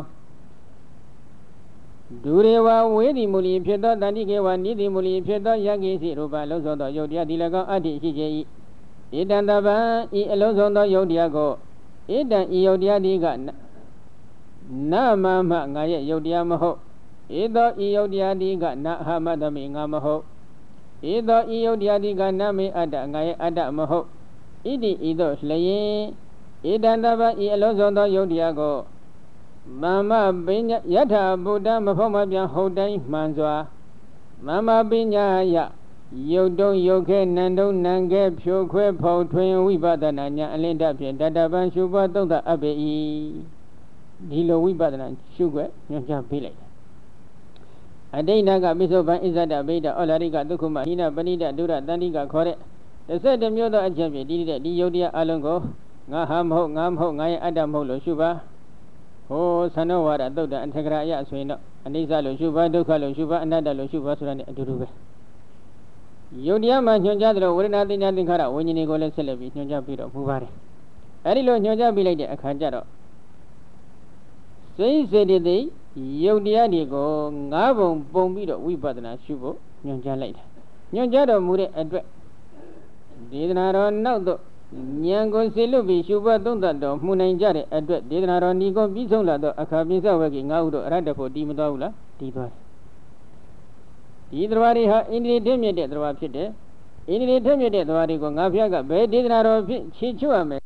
Speaker 1: ဒုရေဝဝေဒီမူလီဖြစ်သောတဏိကေဝနိတိမူလီဖြစ်သောယံကိစီရူပံအလုံးစုံသောယုတ်တရားသည်၎င်းအတ္တိရှိခြင်း၏ဣတံတပံဤအလုံးစုံသောယုတ်တရားကိုဣတံဤယုတ်တရားသည်ကနမမငါရဲ့ယုတ်တရားမဟုတ်ဧသောဤယုတ်တရားသည်ကနဟမတမိငါမဟုတ်ဧသောဤယုတ်တရားသည်ကနမေအတ္တငါရဲ့အတ္တမဟုတ်ဣတိဤသို့လျင်ဣတံတပံဤအလုံးစုံသောယုတ်တရားကိုမမပညာယထာဗုဒ္ဓမဖို့မပြန်ဟုတ်တိုင်းမှန်စွာမမပညာယယုတ်တုံယုတ်ခဲနန္တုံနံခဲဖြိုခွဲဖော်ထွင်ဝိပဿနာဉာဏ်အလင်းတဖြင့်တတပံရှုပွားသုံးသအပ်ပေ၏ဒီလိုဝိပဿနာရှုွက်ညွှန်ကြားပေးလိုက်တယ်အတိဏကပိစုပံဣဇဒဗိဒဩလာရိကဒုက္ခမဟိနပဏိတဒုရတန္တိကခေါ်တဲ့တစ်ဆက်တစ်မျိုးသောအချက်ဖြင့်ဒီတဲ့ဒီယုတ်တရားအလုံးကိုငါဟာမဟုတ်ငါမဟုတ်ငါရဲ့အတ္တမဟုတ်လို့ရှုပါဟိုသန္နဝါဒသုတ်တံအထက်ကရာအယဆိုရင်တော့အနိစ္စလို့ရှုပါဒုက္ခလို့ရှုပါအနတ္တလို့ရှုပါဆိုတာနဲ့အတူတူပဲယုတ်တရားမှာညွှန်ကြားသလိုဝေဒနာတင်ညာသင်္ခါရဝိညာဉ်တွေကိုလည်းဆက်လက်ပြီးညွှန်ကြားပြီးတော့မူပါတယ်အဲဒီလိုညွှန်ကြားပြီးလိုက်တဲ့အခါကျတော့စိတ်စေတသိက်ယုတ်တရားတွေကိုငါးပုံပုံပြီးတော့ဝိပဿနာရှုဖို့ညွှန်ကြားလိုက်တာညွှန်ကြားတော်မူတဲ့အတွက်ဒေသနာတော်နောက်တော့ဉာဏ်ကိုစေလွတ်ပြီးရှုပွားသုံးသပ်တော်မှုနိုင်ကြတဲ့အတွက်ဒေသနာတော်ဤကိုပြီးဆုံးလာတော့အခါပြင်းစဝက်ကြီးငါးဦးတော့အရဟတဖို့တည်မသွားဘူးလားတည်သွားတယ်ဒီသဘာဝတွေဟာအိန္ဒြေထက်မြက်တဲ့သဘာဝဖြစ်တယ်အိန္ဒြေထက်မြက်တဲ့သဘာဝတွေကိုငါဖျားကဘယ်ဒေသနာတော်ဖြစ်ချေချွတ်ရမယ်